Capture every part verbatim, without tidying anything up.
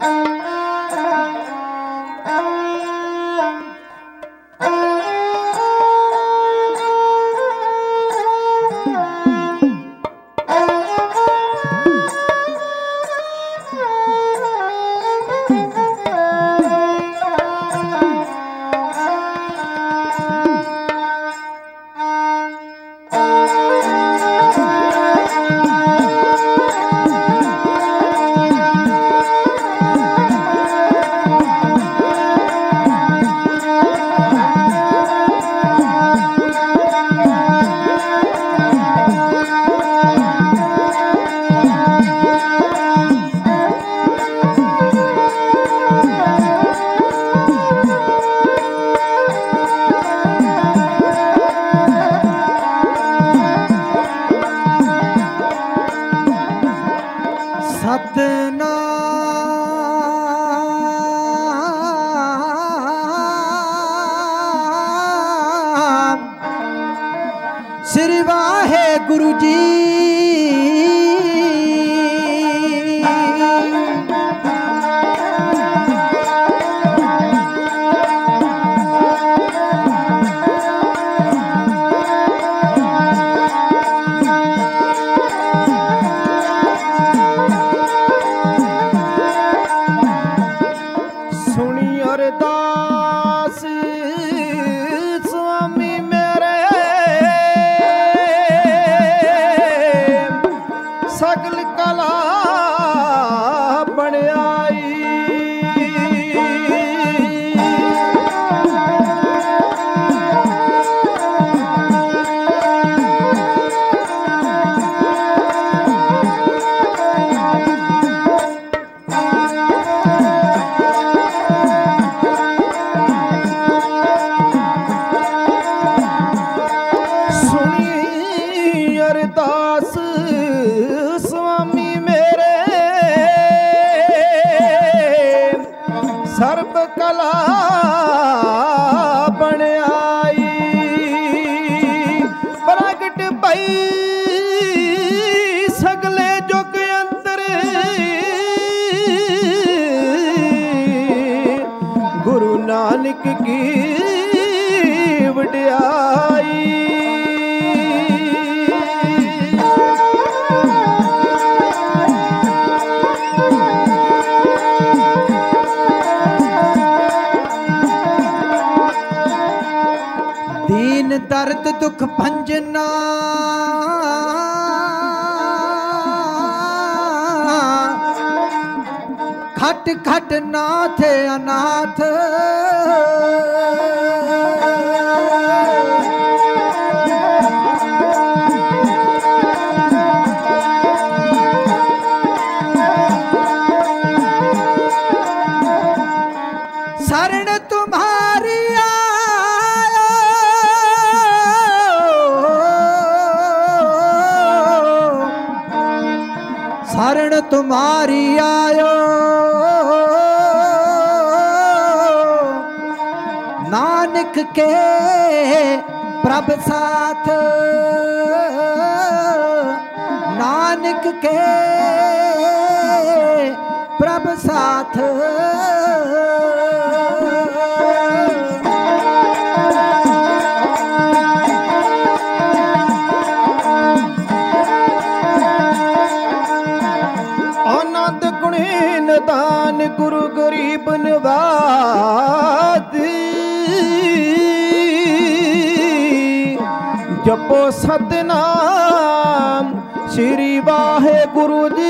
श्री वाहे गुरु जी सुनी अरदास स्वामी मेरे सगल कला बन आई। सुनी अरदास स्वामी मेरे सर्व कला बन आई। प्रगट भई सगले जुग अंतर गुरु नानक की वड्याई। दीन दर्द दुख भंजना खट खट नाथ अनाथ शरण तुम्हारी शरण तुम्हारी आयो नानक के प्रभ साथ नानक के प्रभ साथ आनंद गुणी निदान गुरु गरीब नवाज जपो सतनाम श्री वाहे गुरु जी।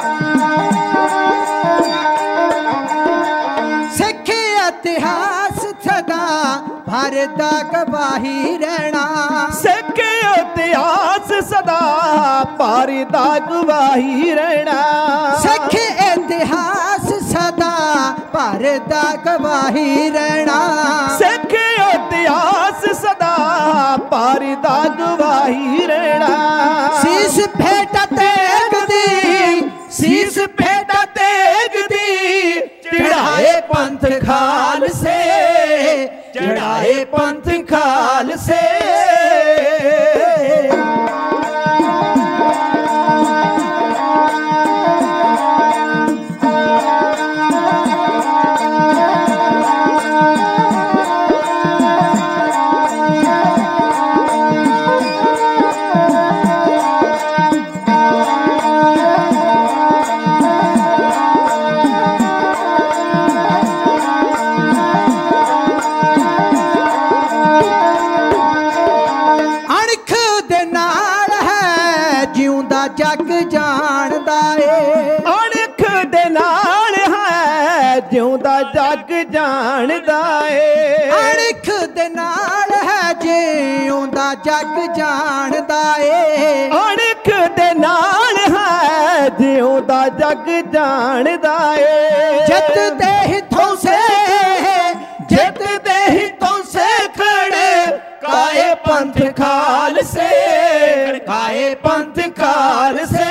इतिहास ਸਦਾ ਭਰਦਾ ਗਵਾਹੀ ਰਹਿਣਾ। ਸਿੱਖ ਇਤਿਹਾਸ ਸਦਾ ਭਰਦਾ ਗਵਾਹੀ ਰਹਿਣਾ। ਸਿੱਖ ਇਤਿਹਾਸ ਸਦਾ ਭਰਦਾ ਗਵਾਹੀ ਰਹਿਣਾ। ਸਿੱਖ ਇਤਿਹਾਸ ਸਦਾ ਭਰਦਾ ਗਵਾਹੀ ਰਹਿਣਾ। ਸੀਸ ਭੇਟਾ ਤੇਗ ਦੀ, ਸੀਸ ਭੇਟਾ ਤੇਗ ਦੀ, ਚੜਾਏ ਪੰਥ ਖਾਲਸੇ, ਚੜਾਏ ਪੰਥ ਖਾਲਸੇ। ਜਗ ਜਾਣਦਾ ਏ, ਅਣਖ ਦੇ ਨਾਲ ਹੈ ਜਿਉਂਦਾ ਜਗ ਜਾਣਦਾ ਏ। ਅਣਖ ਦੇ ਨਾਲ ਹੈ ਜਿਉਂਦਾ ਜਗ ਜਾਣਦਾ ਏ। ਅਣਖ ਦੇ ਨਾਲ ਹੈ ਜਿਉਂਦਾ ਜਗ ਜਾਣਦਾ ਏ। ਜਿੱਤ ਦੇ ਹਿੱਥੋਂ ਸੇ, ਜਿੱਤ ਦੇ ਹਿੱਥੋਂ ਸੇ ਖੜੇ ਕਾਏ ਪੰਥ ਖਾਲਸੇ, ਕਾਏ ਪੰਥ ਖਾਲਸੇ।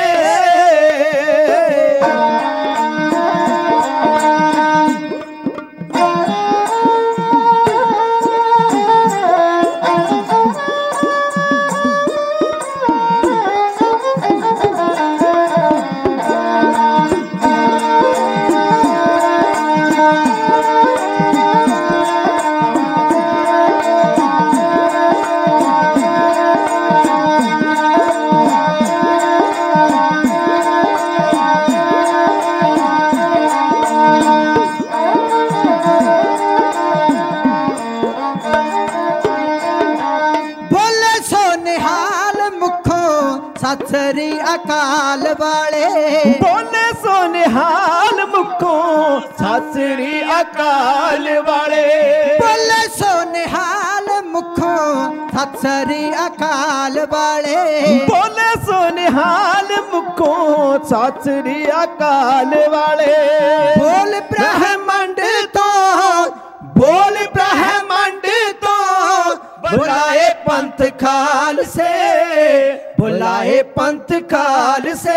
ਸਤਿ ਸ੍ਰੀ ਅਕਾਲ ਵਾਲੇ, ਬੋਲੇ ਸੋ ਨਿਹਾਲ ਮੁਖੋਂ ਸਤਿ ਸ੍ਰੀ ਅਕਾਲ ਵਾਲੇ। ਬੋਲੇ ਸੋ ਨਿਹਾਲ ਮੁਖੋਂ ਸਤਿ ਸ੍ਰੀ ਅਕਾਲ ਵਾਲੇ। ਬੋਲੇ ਸੋ ਨਿਹਾਲ ਮੁਖੋਂ ਸਤਿ ਸ੍ਰੀ ਅਕਾਲ ਵਾਲੇ। ਬੋਲ ਬ੍ਰਹਮੰਡ ਤੋਂ, ਬੋਲ ਬ੍ਰਹਮੰਡ ਤੋਂ, ਬੁਲਾਏ ਪੰਥ ਖਾਲਸੇ, ਬੁਲਾਏ ਪੰਥ ਖਾਲਸੇ।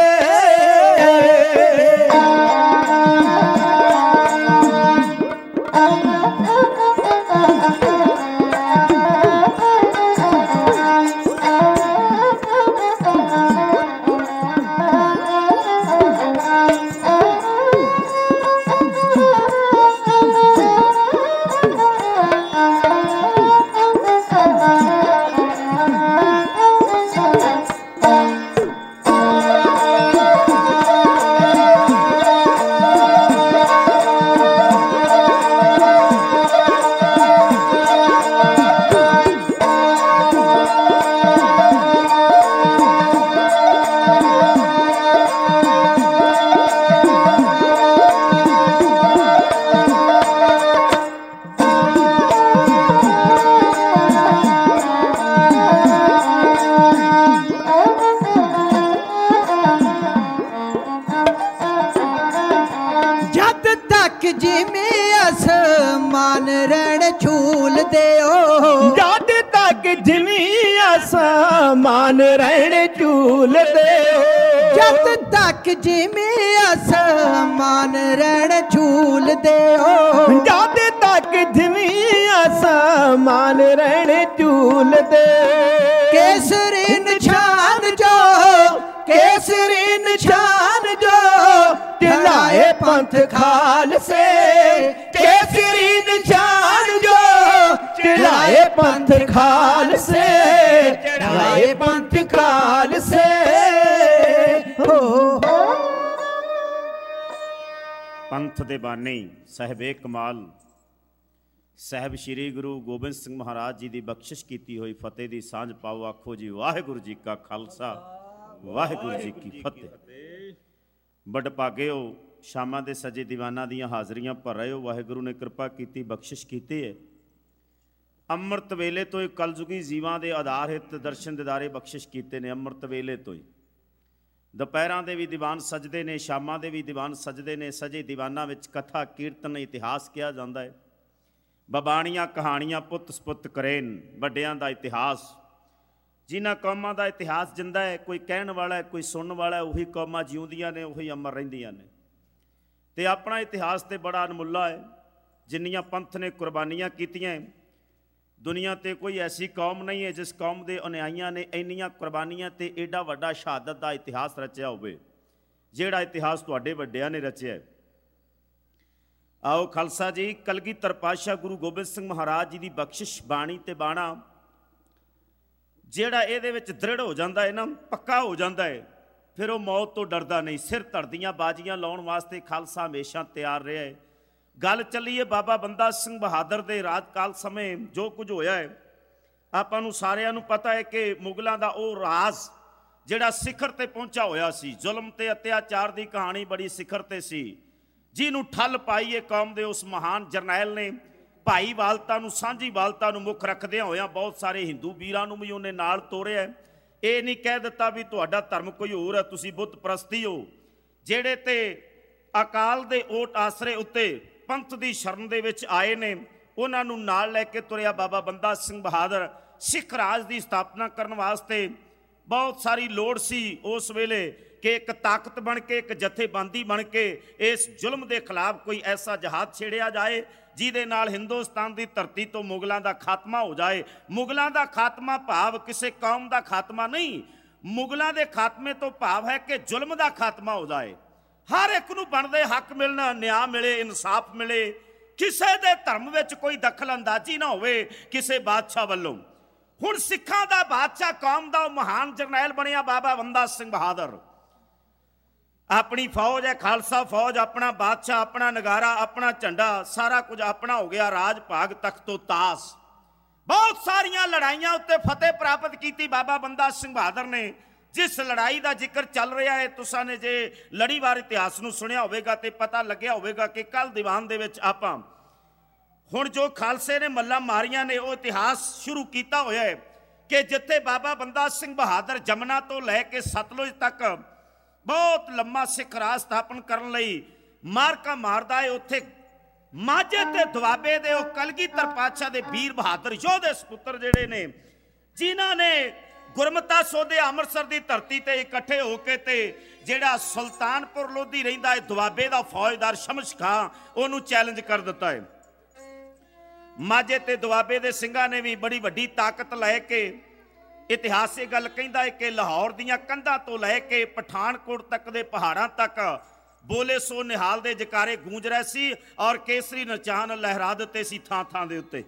ਜਿਵੇਂ ਅਸਮਾਨ ਰਹਿਣ ਝੂਲਦੇ ਓ, ਜਦ ਤੱਕ ਜਿਵੇਂ ਅਸਮਾਨ ਰਹਿਣ ਝੂਲਦੇ ਓ। ਜਦ ਤੱਕ ਜਿਵੇਂ ਅਸਮਾਨ ਰਹਿਣ ਝੂਲਦੇ ਓ। ਜਦ ਤੱਕ ਜਿਵੇਂ ਅਸਮਾਨ ਰਹਿਣ ਝੂਲਦੇ। ਕੇਸਰੀ ਨਿਸ਼ਾਨ ਜੋ, ਕੇਸਰੀ ਨਿਸ਼ਾਨ ਜੋ, ਚੜਾਏ ਪੰਥ ਖਾਲਸੇ। ਕੇਸਰੀ ਨਿਸ਼ਾਨ ਜੋ, ਚੜਾਏ ਪੰਥ ਖਾਲਸੇ, ਚੜਾਏ ਪੰਥ ਖਾਲਸੇ। ਹੋ ਪੰਥ ਦੇ ਬਾਨੀ ਸਾਹਿਬੇ ਕਮਾਲ ਸਾਹਿਬ ਸ਼੍ਰੀ ਗੁਰੂ ਗੋਬਿੰਦ ਸਿੰਘ ਮਹਾਰਾਜ ਜੀ ਦੀ ਬਖਸ਼ਿਸ਼ ਕੀਤੀ ਹੋਈ ਫਤਿਹ ਦੀ ਸਾਂਝ ਪਾਓ। ਆਖੋ ਜੀ ਵਾਹਿਗੁਰੂ ਜੀ ਕਾ ਖਾਲਸਾ, ਵਾਹਿਗੁਰੂ ਜੀ ਕੀ ਫਤਿਹ। ਵੱਡ ਭਾਗਿਓ ਸ਼ਾਮਾਂ ਦੇ ਸਜੇ ਦੀਵਾਨਾਂ ਦੀਆਂ ਹਾਜ਼ਰੀਆਂ ਭਰ ਰਹੇ ਹੋ। ਵਾਹਿਗੁਰੂ ਨੇ ਕਿਰਪਾ ਕੀਤੀ, ਬਖਸ਼ਿਸ਼ ਕੀਤੀ ਹੈ ਅੰਮ੍ਰਿਤ ਵੇਲੇ ਤੋਂ ਹੀ ਕਲਯੁਗੀ ਜੀਵਾਂ ਦੇ ਆਧਾਰਿਤ ਦਰਸ਼ਨ ਦਿਦਾਰੇ ਬਖਸ਼ਿਸ਼ ਕੀਤੇ ਨੇ। ਅੰਮ੍ਰਿਤ ਵੇਲੇ ਤੋਂ ਹੀ ਦੁਪਹਿਰਾਂ ਦੇ ਵੀ ਦੀਵਾਨ ਸਜਦੇ ਨੇ, ਸ਼ਾਮਾਂ ਦੇ ਵੀ ਦੀਵਾਨ ਸਜਦੇ ਨੇ। ਸਜੇ ਦੀਵਾਨਾਂ ਵਿੱਚ ਕਥਾ, ਕੀਰਤਨ, ਇਤਿਹਾਸ ਕਿਹਾ ਜਾਂਦਾ ਹੈ। ਬਬਾਣੀਆਂ, ਕਹਾਣੀਆਂ, ਪੁੱਤ ਸਪੁੱਤ ਕਰੇਨ, ਵੱਡਿਆਂ ਦਾ ਇਤਿਹਾਸ। ਜਿਨ੍ਹਾਂ ਕੌਮਾਂ ਦਾ ਇਤਿਹਾਸ ਜਿੰਦਾ ਹੈ, ਕੋਈ ਕਹਿਣ ਵਾਲਾ ਹੈ, ਕੋਈ ਸੁਣਨ ਵਾਲਾ ਹੈ, ਉਹੀ ਕੌਮਾਂ ਜਿਉਂਦੀਆਂ ਨੇ, ਉਹੀ ਅਮਰ ਰਹਿੰਦੀਆਂ ਨੇ। ਅਤੇ ਆਪਣਾ ਇਤਿਹਾਸ ਤਾਂ ਬੜਾ ਅਨਮੁੱਲਾ ਹੈ। ਜਿੰਨੀਆਂ ਪੰਥ ਨੇ ਕੁਰਬਾਨੀਆਂ ਕੀਤੀਆਂ, ਦੁਨੀਆ 'ਤੇ ਕੋਈ ਐਸੀ ਕੌਮ ਨਹੀਂ ਹੈ ਜਿਸ ਕੌਮ ਦੇ ਅਨੁਯਾਈਆਂ ਨੇ ਇੰਨੀਆਂ ਕੁਰਬਾਨੀਆਂ ਅਤੇ ਐਡਾ ਵੱਡਾ ਸ਼ਹਾਦਤ ਦਾ ਇਤਿਹਾਸ ਰਚਿਆ ਹੋਵੇ ਜਿਹੜਾ ਇਤਿਹਾਸ ਤੁਹਾਡੇ ਵੱਡਿਆਂ ਨੇ ਰਚਿਆ। ਆਓ ਖਾਲਸਾ ਜੀ, ਕਲਗੀਧਰ ਪਾਤਸ਼ਾਹ ਗੁਰੂ ਗੋਬਿੰਦ ਸਿੰਘ ਮਹਾਰਾਜ ਜੀ ਦੀ ਬਖਸ਼ਿਸ਼ ਬਾਣੀ ਅਤੇ ਬਾਣਾ ਜਿਹੜਾ ਇਹਦੇ ਵਿੱਚ ਦ੍ਰਿੜ ਹੋ ਜਾਂਦਾ ਹੈ ਨਾ, ਪੱਕਾ ਹੋ ਜਾਂਦਾ ਹੈ, ਫਿਰ ਉਹ ਮੌਤ ਤੋਂ ਡਰਦਾ ਨਹੀਂ। ਸਿਰ ਧੜ ਦੀਆਂ ਬਾਜ਼ੀਆਂ ਲਾਉਣ ਵਾਸਤੇ ਖਾਲਸਾ ਹਮੇਸ਼ਾ ਤਿਆਰ ਰਿਹਾ ਹੈ। ਗੱਲ ਚੱਲੀਏ ਬਾਬਾ ਬੰਦਾ ਸਿੰਘ ਬਹਾਦਰ ਦੇ ਰਾਜਕਾਲ ਸਮੇਂ ਜੋ ਕੁਝ ਹੋਇਆ ਹੈ, ਆਪਾਂ ਨੂੰ ਸਾਰਿਆਂ ਨੂੰ ਪਤਾ ਹੈ ਕਿ ਮੁਗਲਾਂ ਦਾ ਉਹ ਰਾਜ ਜਿਹੜਾ ਸਿਖਰ 'ਤੇ ਪਹੁੰਚਾ ਹੋਇਆ ਸੀ। ਜ਼ੁਲਮ ਅਤੇ ਅਤਿਆਚਾਰ ਦੀ ਕਹਾਣੀ ਬੜੀ ਸਿਖਰ 'ਤੇ ਸੀ, ਜਿਹਨੂੰ ਠੱਲ ਪਾਈ ਇਹ ਕੌਮ ਦੇ ਉਸ ਮਹਾਨ ਜਰਨੈਲ ਨੇ। ਭਾਈਵਾਲਤਾ ਨੂੰ, ਸਾਂਝੀਵਾਲਤਾ ਨੂੰ ਮੁੱਖ ਰੱਖਦਿਆਂ ਹੋਇਆਂ ਬਹੁਤ ਸਾਰੇ ਹਿੰਦੂ ਵੀਰਾਂ ਨੂੰ ਵੀ ਉਹਨੇ ਨਾਲ ਤੋਰਿਆ। ਇਹ ਨਹੀਂ ਕਹਿ ਦਿੱਤਾ ਵੀ ਤੁਹਾਡਾ ਧਰਮ ਕੋਈ ਹੋਰ ਹੈ, ਤੁਸੀਂ ਬੁੱਤ ਪ੍ਰਸਤੀ ਹੋ। ਜਿਹੜੇ ਤੇ ਅਕਾਲ ਦੇ ਓਟ ਆਸਰੇ ਉੱਤੇ ਪੰਥ ਦੀ ਸ਼ਰਨ ਦੇ ਵਿੱਚ ਆਏ ਨੇ, ਉਹਨਾਂ ਨੂੰ ਨਾਲ ਲੈ ਕੇ ਤੁਰਿਆ ਬਾਬਾ ਬੰਦਾ ਸਿੰਘ ਬਹਾਦਰ। ਸਿੱਖ ਰਾਜ ਦੀ ਸਥਾਪਨਾ ਕਰਨ ਵਾਸਤੇ ਬਹੁਤ ਸਾਰੀ ਲੋੜ ਸੀ ਉਸ ਵੇਲੇ ਕਿ ਇੱਕ ਤਾਕਤ ਬਣ ਕੇ, ਇੱਕ ਜਥੇਬੰਦੀ ਬਣ ਕੇ ਇਸ ਜ਼ੁਲਮ ਦੇ ਖਿਲਾਫ ਕੋਈ ਐਸਾ ਜਹਾਦ ਛੇੜਿਆ ਜਾਏ ਜਿਹਦੇ ਨਾਲ ਹਿੰਦੁਸਤਾਨ ਦੀ ਧਰਤੀ ਤੋਂ ਮੁਗਲਾਂ ਦਾ ਖਾਤਮਾ ਹੋ ਜਾਏ। ਮੁਗਲਾਂ ਦਾ ਖਾਤਮਾ ਭਾਵ ਕਿਸੇ ਕੌਮ ਦਾ ਖਾਤਮਾ ਨਹੀਂ, ਮੁਗਲਾਂ ਦੇ ਖਾਤਮੇ ਤੋਂ ਭਾਵ ਹੈ ਕਿ ਜ਼ੁਲਮ ਦਾ ਖਾਤਮਾ ਹੋ ਜਾਏ। ਹਰ ਇੱਕ ਨੂੰ ਬਣਦੇ ਹੱਕ ਮਿਲਣ, ਨਿਆਂ ਮਿਲੇ, ਇਨਸਾਫ ਮਿਲੇ, ਕਿਸੇ ਦੇ ਧਰਮ ਵਿੱਚ ਕੋਈ ਦਖਲ ਅੰਦਾਜ਼ੀ ਨਾ ਹੋਵੇ ਕਿਸੇ ਬਾਦਸ਼ਾਹ ਵੱਲੋਂ। ਹੁਣ ਸਿੱਖਾਂ ਦਾ ਬਾਦਸ਼ਾਹ, ਕੌਮ ਦਾ ਉਹ ਮਹਾਨ ਜਰਨੈਲ ਬਣਿਆ ਬਾਬਾ ਬੰਦਾ ਸਿੰਘ ਬਹਾਦਰ। ਆਪਣੀ ਫੌਜ ਹੈ, ਖਾਲਸਾ ਫੌਜ, ਆਪਣਾ ਬਾਦਸ਼ਾਹ, ਆਪਣਾ ਨਗਾਰਾ, ਆਪਣਾ ਝੰਡਾ, ਸਾਰਾ ਕੁਝ ਆਪਣਾ ਹੋ ਗਿਆ। ਰਾਜ ਭਾਗ ਤਖਤੋ ਤਾਸ। ਬਹੁਤ ਸਾਰੀਆਂ ਲੜਾਈਆਂ ਉੱਤੇ ਫਤਿਹ ਪ੍ਰਾਪਤ ਕੀਤੀ ਬਾਬਾ ਬੰਦਾ ਸਿੰਘ ਬਹਾਦਰ ਨੇ। ਜਿਸ ਲੜਾਈ ਦਾ ਜ਼ਿਕਰ ਚੱਲ ਰਿਹਾ ਹੈ, ਤੁਸਾਂ ਨੇ ਜੇ ਲੜੀਵਾਰ ਇਤਿਹਾਸ ਨੂੰ ਸੁਣਿਆ ਹੋਵੇਗਾ ਤੇ ਪਤਾ ਲੱਗਿਆ ਹੋਵੇਗਾ ਕਿ ਕੱਲ ਦੀਵਾਨ ਦੇ ਵਿੱਚ ਆਪਾਂ ਹੁਣ ਜੋ ਖਾਲਸੇ ਨੇ ਮੱਲਾਂ ਮਾਰੀਆਂ ਨੇ ਉਹ ਇਤਿਹਾਸ ਸ਼ੁਰੂ ਕੀਤਾ ਹੋਇਆ ਹੈ ਕਿ ਜਿੱਥੇ ਬਾਬਾ ਬੰਦਾ ਸਿੰਘ ਬਹਾਦਰ ਜਮਨਾ ਤੋਂ ਲੈ ਕੇ ਸਤਲੁਜ ਤੱਕ ਬਹੁਤ ਲੰਮਾ ਸਿੱਖ ਰਾਜ ਸਥਾਪਨ ਕਰਨ ਲਈ ਮਾਰਕਾ ਮਾਰਦਾ ਹੈ, ਉੱਥੇ ਮਾਝੇ ਤੇ ਦੁਆਬੇ ਦੇ ਉਹ ਕਲਗੀਧਰ ਪਾਤਸ਼ਾਹ ਦੇ ਵੀਰ ਬਹਾਦਰ ਯੋਧੇ ਸਪੁੱਤਰ ਜਿਹੜੇ ਨੇ, ਜਿਨ੍ਹਾਂ ਨੇ ਗੁਰਮਤਾ ਸੋਧੇ ਅੰਮ੍ਰਿਤਸਰ ਦੀ ਧਰਤੀ ਤੇ ਇਕੱਠੇ ਹੋ ਕੇ ਤੇ ਜਿਹੜਾ ਸੁਲਤਾਨਪੁਰ ਲੋਧੀ ਰਹਿੰਦਾ ਹੈ ਦੁਆਬੇ ਦਾ ਫੌਜਦਾਰ ਸ਼ਮਸ਼ ਖਾਂ, ਉਹਨੂੰ ਚੈਲੰਜ ਕਰ ਦਿੱਤਾ ਹੈ। ਮਾਝੇ ਤੇ ਦੁਆਬੇ ਦੇ ਸਿੰਘਾਂ ਨੇ ਵੀ ਬੜੀ ਵੱਡੀ ਤਾਕਤ ਲੈ ਕੇ, ਇਤਿਹਾਸ ਇਹ ਗੱਲ ਕਹਿੰਦਾ ਹੈ ਕਿ ਲਾਹੌਰ ਦੀਆਂ ਕੰਧਾਂ ਤੋਂ ਲੈ ਕੇ ਪਠਾਨਕੋਟ ਤੱਕ ਦੇ ਪਹਾੜਾਂ ਤੱਕ ਬੋਲੇ ਸੋ ਨਿਹਾਲ ਦੇ ਜਕਾਰੇ ਗੂੰਜ ਰਹੇ ਸੀ ਔਰ ਕੇਸਰੀ ਨਿਸ਼ਾਨ ਲਹਿਰਾ ਦਿੱਤੇ ਸੀ ਥਾਂ ਥਾਂ ਦੇ ਉੱਤੇ।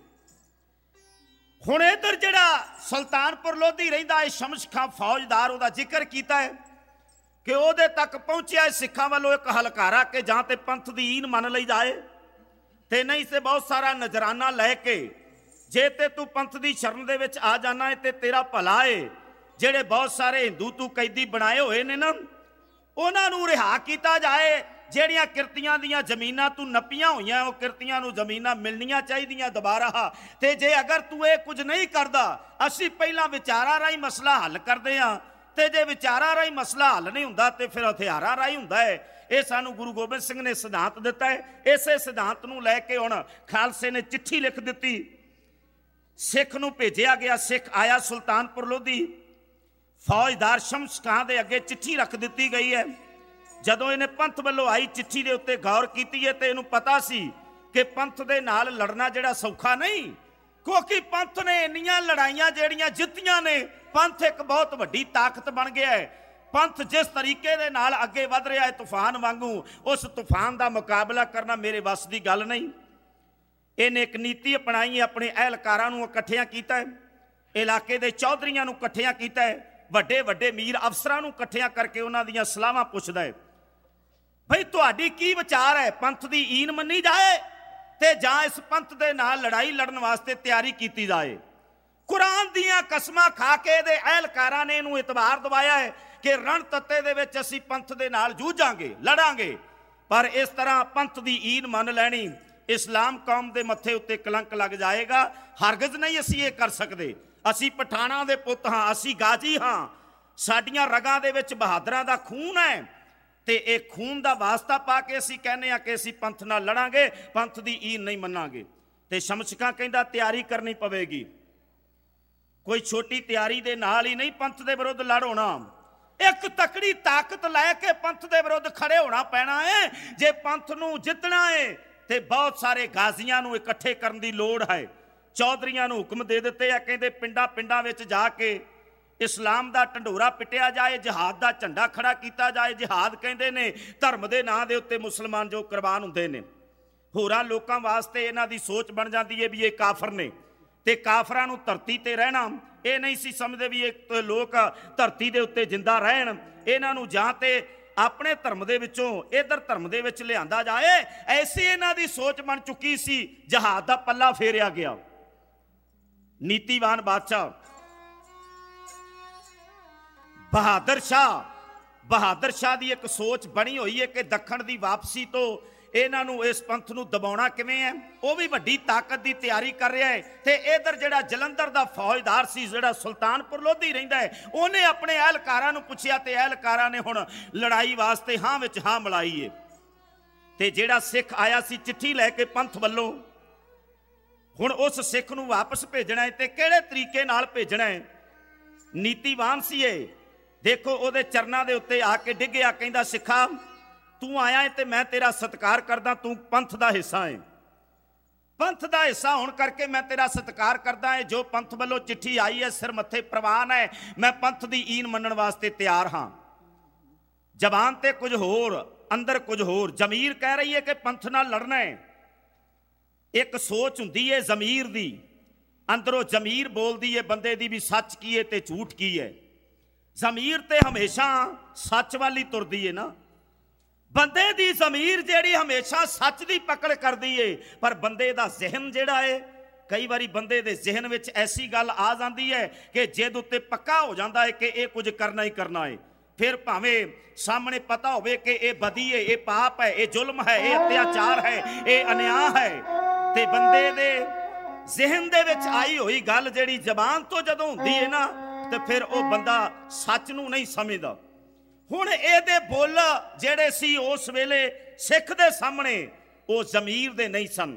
ਹੁਣ ਇੱਧਰ ਜਿਹੜਾ ਸੁਲਤਾਨਪੁਰ ਲੋਧੀ ਰਹਿੰਦਾ ਹੈ ਸ਼ਮਸ਼ ਖਾਂ ਫੌਜਦਾਰ, ਉਹਦਾ ਜ਼ਿਕਰ ਕੀਤਾ ਹੈ ਕਿ ਉਹਦੇ ਤੱਕ ਪਹੁੰਚਿਆ ਸਿੱਖਾਂ ਵੱਲੋਂ ਇੱਕ ਹਲਕਾਰਾ ਕਿ ਜਾਂ ਤੇ ਪੰਥ ਦੀ ਈਨ ਮੰਨ ਲਈ ਜਾਏ ਤੇ ਨਹੀਂ ਤੇ ਬਹੁਤ ਸਾਰਾ ਨਜ਼ਰਾਨਾ ਲੈ ਕੇ ਜੇ ਤੇ ਤੂੰ ਪੰਥ ਦੀ ਸ਼ਰਨ ਦੇ ਵਿੱਚ ਆ ਜਾਣਾ ਹੈ ਤੇ ਤੇਰਾ ਭਲਾ ਹੈ। ਜਿਹੜੇ ਬਹੁਤ ਸਾਰੇ ਹਿੰਦੂ ਤੂੰ ਕੈਦੀ ਬਣਾਏ ਹੋਏ ਨੇ ਨਾ, ਉਹਨਾਂ ਨੂੰ ਰਿਹਾ ਕੀਤਾ ਜਾਏ। ਜਿਹੜੀਆਂ ਕਿਰਤੀਆਂ ਦੀਆਂ ਜ਼ਮੀਨਾਂ ਤੂੰ ਨੱਪੀਆਂ ਹੋਈਆਂ, ਉਹ ਕਿਰਤੀਆਂ ਨੂੰ ਜ਼ਮੀਨਾਂ ਮਿਲਣੀਆਂ ਚਾਹੀਦੀਆਂ ਦੁਬਾਰਾ। ਤੇ ਜੇ ਅਗਰ ਤੂੰ ਇਹ ਕੁਝ ਨਹੀਂ ਕਰਦਾ, ਅਸੀਂ ਪਹਿਲਾਂ ਵਿਚਾਰਾਂ ਰਾਹੀਂ ਮਸਲਾ ਹੱਲ ਕਰਦੇ ਹਾਂ, ਤੇ ਜੇ ਵਿਚਾਰਾਂ ਰਾਹੀਂ ਮਸਲਾ ਹੱਲ ਨਹੀਂ ਹੁੰਦਾ ਤੇ ਫਿਰ ਹਥਿਆਰਾਂ ਰਾਹੀਂ ਹੁੰਦਾ ਹੈ। ਇਹ ਸਾਨੂੰ ਗੁਰੂ ਗੋਬਿੰਦ ਸਿੰਘ ਨੇ ਸਿਧਾਂਤ ਦਿੱਤਾ ਹੈ। ਇਸੇ ਸਿਧਾਂਤ ਨੂੰ ਲੈ ਕੇ ਹੁਣ ਖਾਲਸੇ ਨੇ ਚਿੱਠੀ ਲਿਖ ਦਿੱਤੀ, ਸਿੱਖ ਨੂੰ ਭੇਜਿਆ ਗਿਆ। ਸਿੱਖ ਆਇਆ ਸੁਲਤਾਨਪੁਰ ਲੋਧੀ, ਫੌਜਦਾਰ ਸ਼ਮਸ਼ ਖਾਂ ਦੇ ਅੱਗੇ ਚਿੱਠੀ ਰੱਖ ਦਿੱਤੀ ਗਈ ਹੈ। ਜਦੋਂ ਇਹਨੇ ਪੰਥ ਵੱਲੋਂ ਆਈ ਚਿੱਠੀ ਦੇ ਉੱਤੇ ਗੌਰ ਕੀਤੀ ਹੈ ਤੇ ਇਹਨੂੰ ਪਤਾ ਸੀ ਕਿ ਪੰਥ ਦੇ ਨਾਲ ਲੜਨਾ ਜਿਹੜਾ ਸੌਖਾ ਨਹੀਂ, ਕਿਉਂਕਿ ਪੰਥ ਨੇ ਇੰਨੀਆਂ ਲੜਾਈਆਂ ਜਿਹੜੀਆਂ ਜਿੱਤੀਆਂ ਨੇ, ਪੰਥ ਇੱਕ ਬਹੁਤ ਵੱਡੀ ਤਾਕਤ ਬਣ ਗਿਆ ਹੈ। ਪੰਥ ਜਿਸ ਤਰੀਕੇ ਦੇ ਨਾਲ ਅੱਗੇ ਵੱਧ ਰਿਹਾ ਹੈ ਤੂਫਾਨ ਵਾਂਗੂ, ਉਸ ਤੂਫਾਨ ਦਾ ਮੁਕਾਬਲਾ ਕਰਨਾ ਮੇਰੇ ਵੱਸ ਦੀ ਗੱਲ ਨਹੀਂ। ਇਹਨੇ ਇੱਕ ਨੀਤੀ ਅਪਣਾਈ, ਆਪਣੇ ਅਹਿਲਕਾਰਾਂ ਨੂੰ ਇਕੱਠਿਆਂ ਕੀਤਾ ਹੈ, ਇਲਾਕੇ ਦੇ ਚੌਧਰੀਆਂ ਨੂੰ ਇਕੱਠਿਆਂ ਕੀਤਾ ਹੈ, ਵੱਡੇ ਵੱਡੇ ਮੀਰ ਅਫਸਰਾਂ ਨੂੰ ਇਕੱਠਿਆਂ ਕਰਕੇ ਉਹਨਾਂ ਦੀਆਂ ਸਲਾਹਾਂ ਪੁੱਛਦਾ ਹੈ, ਭਈ ਤੁਹਾਡੀ ਕੀ ਵਿਚਾਰ ਹੈ, ਪੰਥ ਦੀ ਈਨ ਮੰਨੀ ਜਾਏ ਤੇ ਜਾਂ ਇਸ ਪੰਥ ਦੇ ਨਾਲ ਲੜਾਈ ਲੜਨ ਵਾਸਤੇ ਤਿਆਰੀ ਕੀਤੀ ਜਾਏ। ਕੁਰਾਨ ਦੀਆਂ ਕਸਮਾਂ ਖਾ ਕੇ ਇਹਦੇ ਅਹਿਲਕਾਰਾਂ ਨੇ ਇਹਨੂੰ ਇਤਬਾਰ ਦਿਵਾਇਆ ਹੈ ਕਿ ਰਣ ਤੱਤੇ ਦੇ ਵਿੱਚ ਅਸੀਂ ਪੰਥ ਦੇ ਨਾਲ ਜੂਝਾਂਗੇ, ਲੜਾਂਗੇ, ਪਰ ਇਸ ਤਰ੍ਹਾਂ ਪੰਥ ਦੀ ਈਨ ਮੰਨ ਲੈਣੀ, ਇਸਲਾਮ ਕੌਮ ਦੇ ਮੱਥੇ ਉੱਤੇ ਕਲੰਕ ਲੱਗ ਜਾਏਗਾ। ਹਰਗਜ਼ ਨਹੀਂ ਅਸੀਂ ਇਹ ਕਰ ਸਕਦੇ। ਅਸੀਂ ਪਠਾਣਾਂ ਦੇ ਪੁੱਤ ਹਾਂ, ਅਸੀਂ ਗਾਜੀ ਹਾਂ, ਸਾਡੀਆਂ ਰਗਾਂ ਦੇ ਵਿੱਚ ਬਹਾਦਰਾਂ ਦਾ ਖੂਨ ਹੈ, ਤੇ ਇਹ ਖੂਨ ਦਾ ਵਾਸਤਾ ਪਾ ਕੇ ਅਸੀਂ ਕਹਿੰਦੇ ਹਾਂ ਕਿ ਅਸੀਂ ਪੰਥ ਨਾਲ ਲੜਾਂਗੇ, ਪੰਥ ਦੀ ਈਨ ਨਹੀਂ ਮੰਨਾਂਗੇ। ਤੇ ਸ਼ਮਸ਼ਕਾਂ ਕਹਿੰਦਾ ਤਿਆਰੀ ਕਰਨੀ ਪਵੇਗੀ, ਕੋਈ ਛੋਟੀ ਤਿਆਰੀ ਦੇ ਨਾਲ ਹੀ ਨਹੀਂ ਪੰਥ ਦੇ ਵਿਰੁੱਧ ਲੜ ਹੋਣਾ। ਇੱਕ ਤਕੜੀ ਤਾਕਤ ਲੈ ਕੇ ਪੰਥ ਦੇ ਵਿਰੁੱਧ ਖੜੇ ਹੋਣਾ ਪੈਣਾ ਹੈ। ਜੇ ਪੰਥ ਨੂੰ ਜਿੱਤਣਾ ਹੈ ਤੇ ਬਹੁਤ ਸਾਰੇ ਗਾਜ਼ੀਆਂ ਨੂੰ ਇਕੱਠੇ ਕਰਨ ਦੀ ਲੋੜ ਹੈ। ਚੌਧਰੀਆਂ ਨੂੰ ਹੁਕਮ ਦੇ ਦਿੱਤੇ ਆ, ਕਹਿੰਦੇ ਪਿੰਡਾਂ ਪਿੰਡਾਂ ਵਿੱਚ ਜਾ ਕੇ ਇਸਲਾਮ ਦਾ ਢੰਡੋਰਾ ਪਿੱਟਿਆ ਜਾਏ, ਜਿਹਾਦ ਦਾ ਝੰਡਾ ਖੜਾ ਕੀਤਾ ਜਾਏ। ਜਿਹਾਦ ਕਹਿੰਦੇ ਨੇ ਧਰਮ ਦੇ ਨਾਂ ਦੇ ਉੱਤੇ ਮੁਸਲਮਾਨ ਜੋ ਕੁਰਬਾਨ ਹੁੰਦੇ ਨੇ। ਹੋਰਾਂ ਲੋਕਾਂ ਵਾਸਤੇ ਇਹਨਾਂ ਦੀ ਸੋਚ ਬਣ ਜਾਂਦੀ ਹੈ ਵੀ ਇਹ ਕਾਫਰ ਨੇ, ਤੇ ਕਾਫਰਾਂ ਨੂੰ ਧਰਤੀ ਤੇ ਰਹਿਣਾ ਇਹ ਨਹੀਂ ਸੀ ਸਮਝਦੇ ਵੀ ਇਹ ਲੋਕ ਧਰਤੀ ਦੇ ਉੱਤੇ ਜਿੰਦਾ ਰਹਿਣ। ਇਹਨਾਂ ਨੂੰ ਜਾਂ ਤੇ ਆਪਣੇ ਧਰਮ ਦੇ ਵਿੱਚੋਂ ਇਧਰ ਧਰਮ ਦੇ ਵਿੱਚ ਲਿਆਂਦਾ ਜਾਏ, ਐਸੀ ਇਹਨਾਂ ਦੀ ਸੋਚ ਬਣ ਚੁੱਕੀ ਸੀ। ਜਿਹਾਦ ਦਾ ਪੱਲਾ ਫੇਰਿਆ ਗਿਆ। ਨੀਤੀਵਾਨ ਬਾਦਸ਼ਾਹ ਬਹਾਦਰ ਸ਼ਾਹ ਬਹਾਦਰ ਸ਼ਾਹ ਦੀ ਇੱਕ ਸੋਚ ਬਣੀ ਹੋਈ ਹੈ ਕਿ ਦੱਖਣ ਦੀ ਵਾਪਸੀ ਤੋਂ ਇਹਨਾਂ ਨੂੰ ਇਸ ਪੰਥ ਨੂੰ ਦਬਾਉਣਾ ਕਿਵੇਂ ਹੈ। ਉਹ ਵੀ ਵੱਡੀ ਤਾਕਤ ਦੀ ਤਿਆਰੀ ਕਰ ਰਿਹਾ ਹੈ। ਤੇ ਇਧਰ ਜਿਹੜਾ ਜਲੰਧਰ ਦਾ ਫੌਜਦਾਰ ਸੀ, ਜਿਹੜਾ ਸੁਲਤਾਨਪੁਰ ਲੋਧੀ ਰਹਿੰਦਾ ਹੈ, ਉਹਨੇ ਆਪਣੇ ਅਹਿਲਕਾਰਾਂ ਨੂੰ ਪੁੱਛਿਆ ਤੇ ਅਹਿਲਕਾਰਾਂ ਨੇ ਹੁਣ ਲੜਾਈ ਵਾਸਤੇ ਹਾਂ ਵਿੱਚ ਹਾਂ ਮਿਲਾਈ ਹੈ। ਤੇ ਜਿਹੜਾ ਸਿੱਖ ਆਇਆ ਸੀ ਚਿੱਠੀ ਲੈ ਕੇ ਪੰਥ ਵੱਲੋਂ, ਹੁਣ ਉਸ ਸਿੱਖ ਨੂੰ ਵਾਪਸ ਭੇਜਣਾ ਹੈ ਤੇ ਕਿਹੜੇ ਤਰੀਕੇ ਨਾਲ ਭੇਜਣਾ ਹੈ। ਨੀਤੀਵਾਨ ਸੀ ਇਹ। ਦੇਖੋ ਉਹਦੇ ਚਰਨਾਂ ਦੇ ਉੱਤੇ ਆ ਕੇ ਡਿੱਗਿਆ, ਕਹਿੰਦਾ ਸਿੱਖਾ ਤੂੰ ਆਇਆ ਹੈ ਤੇ ਮੈਂ ਤੇਰਾ ਸਤਿਕਾਰ ਕਰਦਾ, ਤੂੰ ਪੰਥ ਦਾ ਹਿੱਸਾ ਹੈ। ਪੰਥ ਦਾ ਹਿੱਸਾ ਹੋਣ ਕਰਕੇ ਮੈਂ ਤੇਰਾ ਸਤਿਕਾਰ ਕਰਦਾ ਹੈ। ਜੋ ਪੰਥ ਵੱਲੋਂ ਚਿੱਠੀ ਆਈ ਹੈ ਸਿਰ ਮੱਥੇ ਪ੍ਰਵਾਨ ਹੈ, ਮੈਂ ਪੰਥ ਦੀ ਈਨ ਮੰਨਣ ਵਾਸਤੇ ਤਿਆਰ ਹਾਂ। ਜ਼ਬਾਨ ਤੇ ਕੁਝ ਹੋਰ, ਅੰਦਰ ਕੁਝ ਹੋਰ। ਜ਼ਮੀਰ ਕਹਿ ਰਹੀ ਹੈ ਕਿ ਪੰਥ ਨਾਲ ਲੜਨਾ ਹੈ। ਇੱਕ ਸੋਚ ਹੁੰਦੀ ਹੈ ਜ਼ਮੀਰ ਦੀ, ਅੰਦਰੋਂ ਜ਼ਮੀਰ ਬੋਲਦੀ ਹੈ ਬੰਦੇ ਦੀ ਵੀ ਸੱਚ ਕੀ ਹੈ ਤੇ ਝੂਠ ਕੀ ਹੈ। ਜ਼ਮੀਰ ਤੇ ਹਮੇਸ਼ਾ ਸੱਚ ਵੱਲ ਹੀ ਤੁਰਦੀ ਹੈ ਨਾ। ਬੰਦੇ ਦੀ ਜ਼ਮੀਰ ਜਿਹੜੀ ਹਮੇਸ਼ਾ ਸੱਚ ਦੀ ਪਕੜ ਕਰਦੀ ਏ, ਪਰ ਬੰਦੇ ਦਾ ਜ਼ਿਹਨ ਜਿਹੜਾ ਏ, ਕਈ ਵਾਰੀ ਬੰਦੇ ਦੇ ਜ਼ਿਹਨ ਵਿੱਚ ਐਸੀ ਗੱਲ ਆ ਜਾਂਦੀ ਹੈ ਕਿ ਜਿੱਦ ਉੱਤੇ ਪੱਕਾ ਹੋ ਜਾਂਦਾ ਹੈ ਕਿ ਇਹ ਕੁਝ ਕਰਨਾ ਹੀ ਕਰਨਾ ਹੈ। ਫਿਰ ਭਾਵੇਂ ਸਾਹਮਣੇ ਪਤਾ ਹੋਵੇ ਕਿ ਇਹ ਬਦੀ ਹੈ, ਇਹ ਪਾਪ ਹੈ, ਇਹ ਜ਼ੁਲਮ ਹੈ, ਇਹ ਅਤਿਆਚਾਰ ਹੈ, ਇਹ ਅਨਿਆਂ ਹੈ, ਤੇ ਬੰਦੇ ਦੇ ਜ਼ਿਹਨ ਦੇ ਵਿੱਚ ਆਈ ਹੋਈ ਗੱਲ ਜਿਹੜੀ ਜ਼ਬਾਨ ਤੋਂ ਜਦੋਂ ਹੁੰਦੀ ਹੈ ਨਾ, ਤੇ ਫਿਰ ਉਹ ਬੰਦਾ ਸੱਚ ਨੂੰ ਨਹੀਂ ਸਮਝਦਾ। ਹੁਣ ਇਹਦੇ ਬੁੱਲ ਜਿਹੜੇ ਸੀ ਉਸ ਵੇਲੇ ਸਿੱਖ ਦੇ ਸਾਹਮਣੇ, ਉਹ ਜ਼ਮੀਰ ਦੇ ਨਹੀਂ ਸਨ।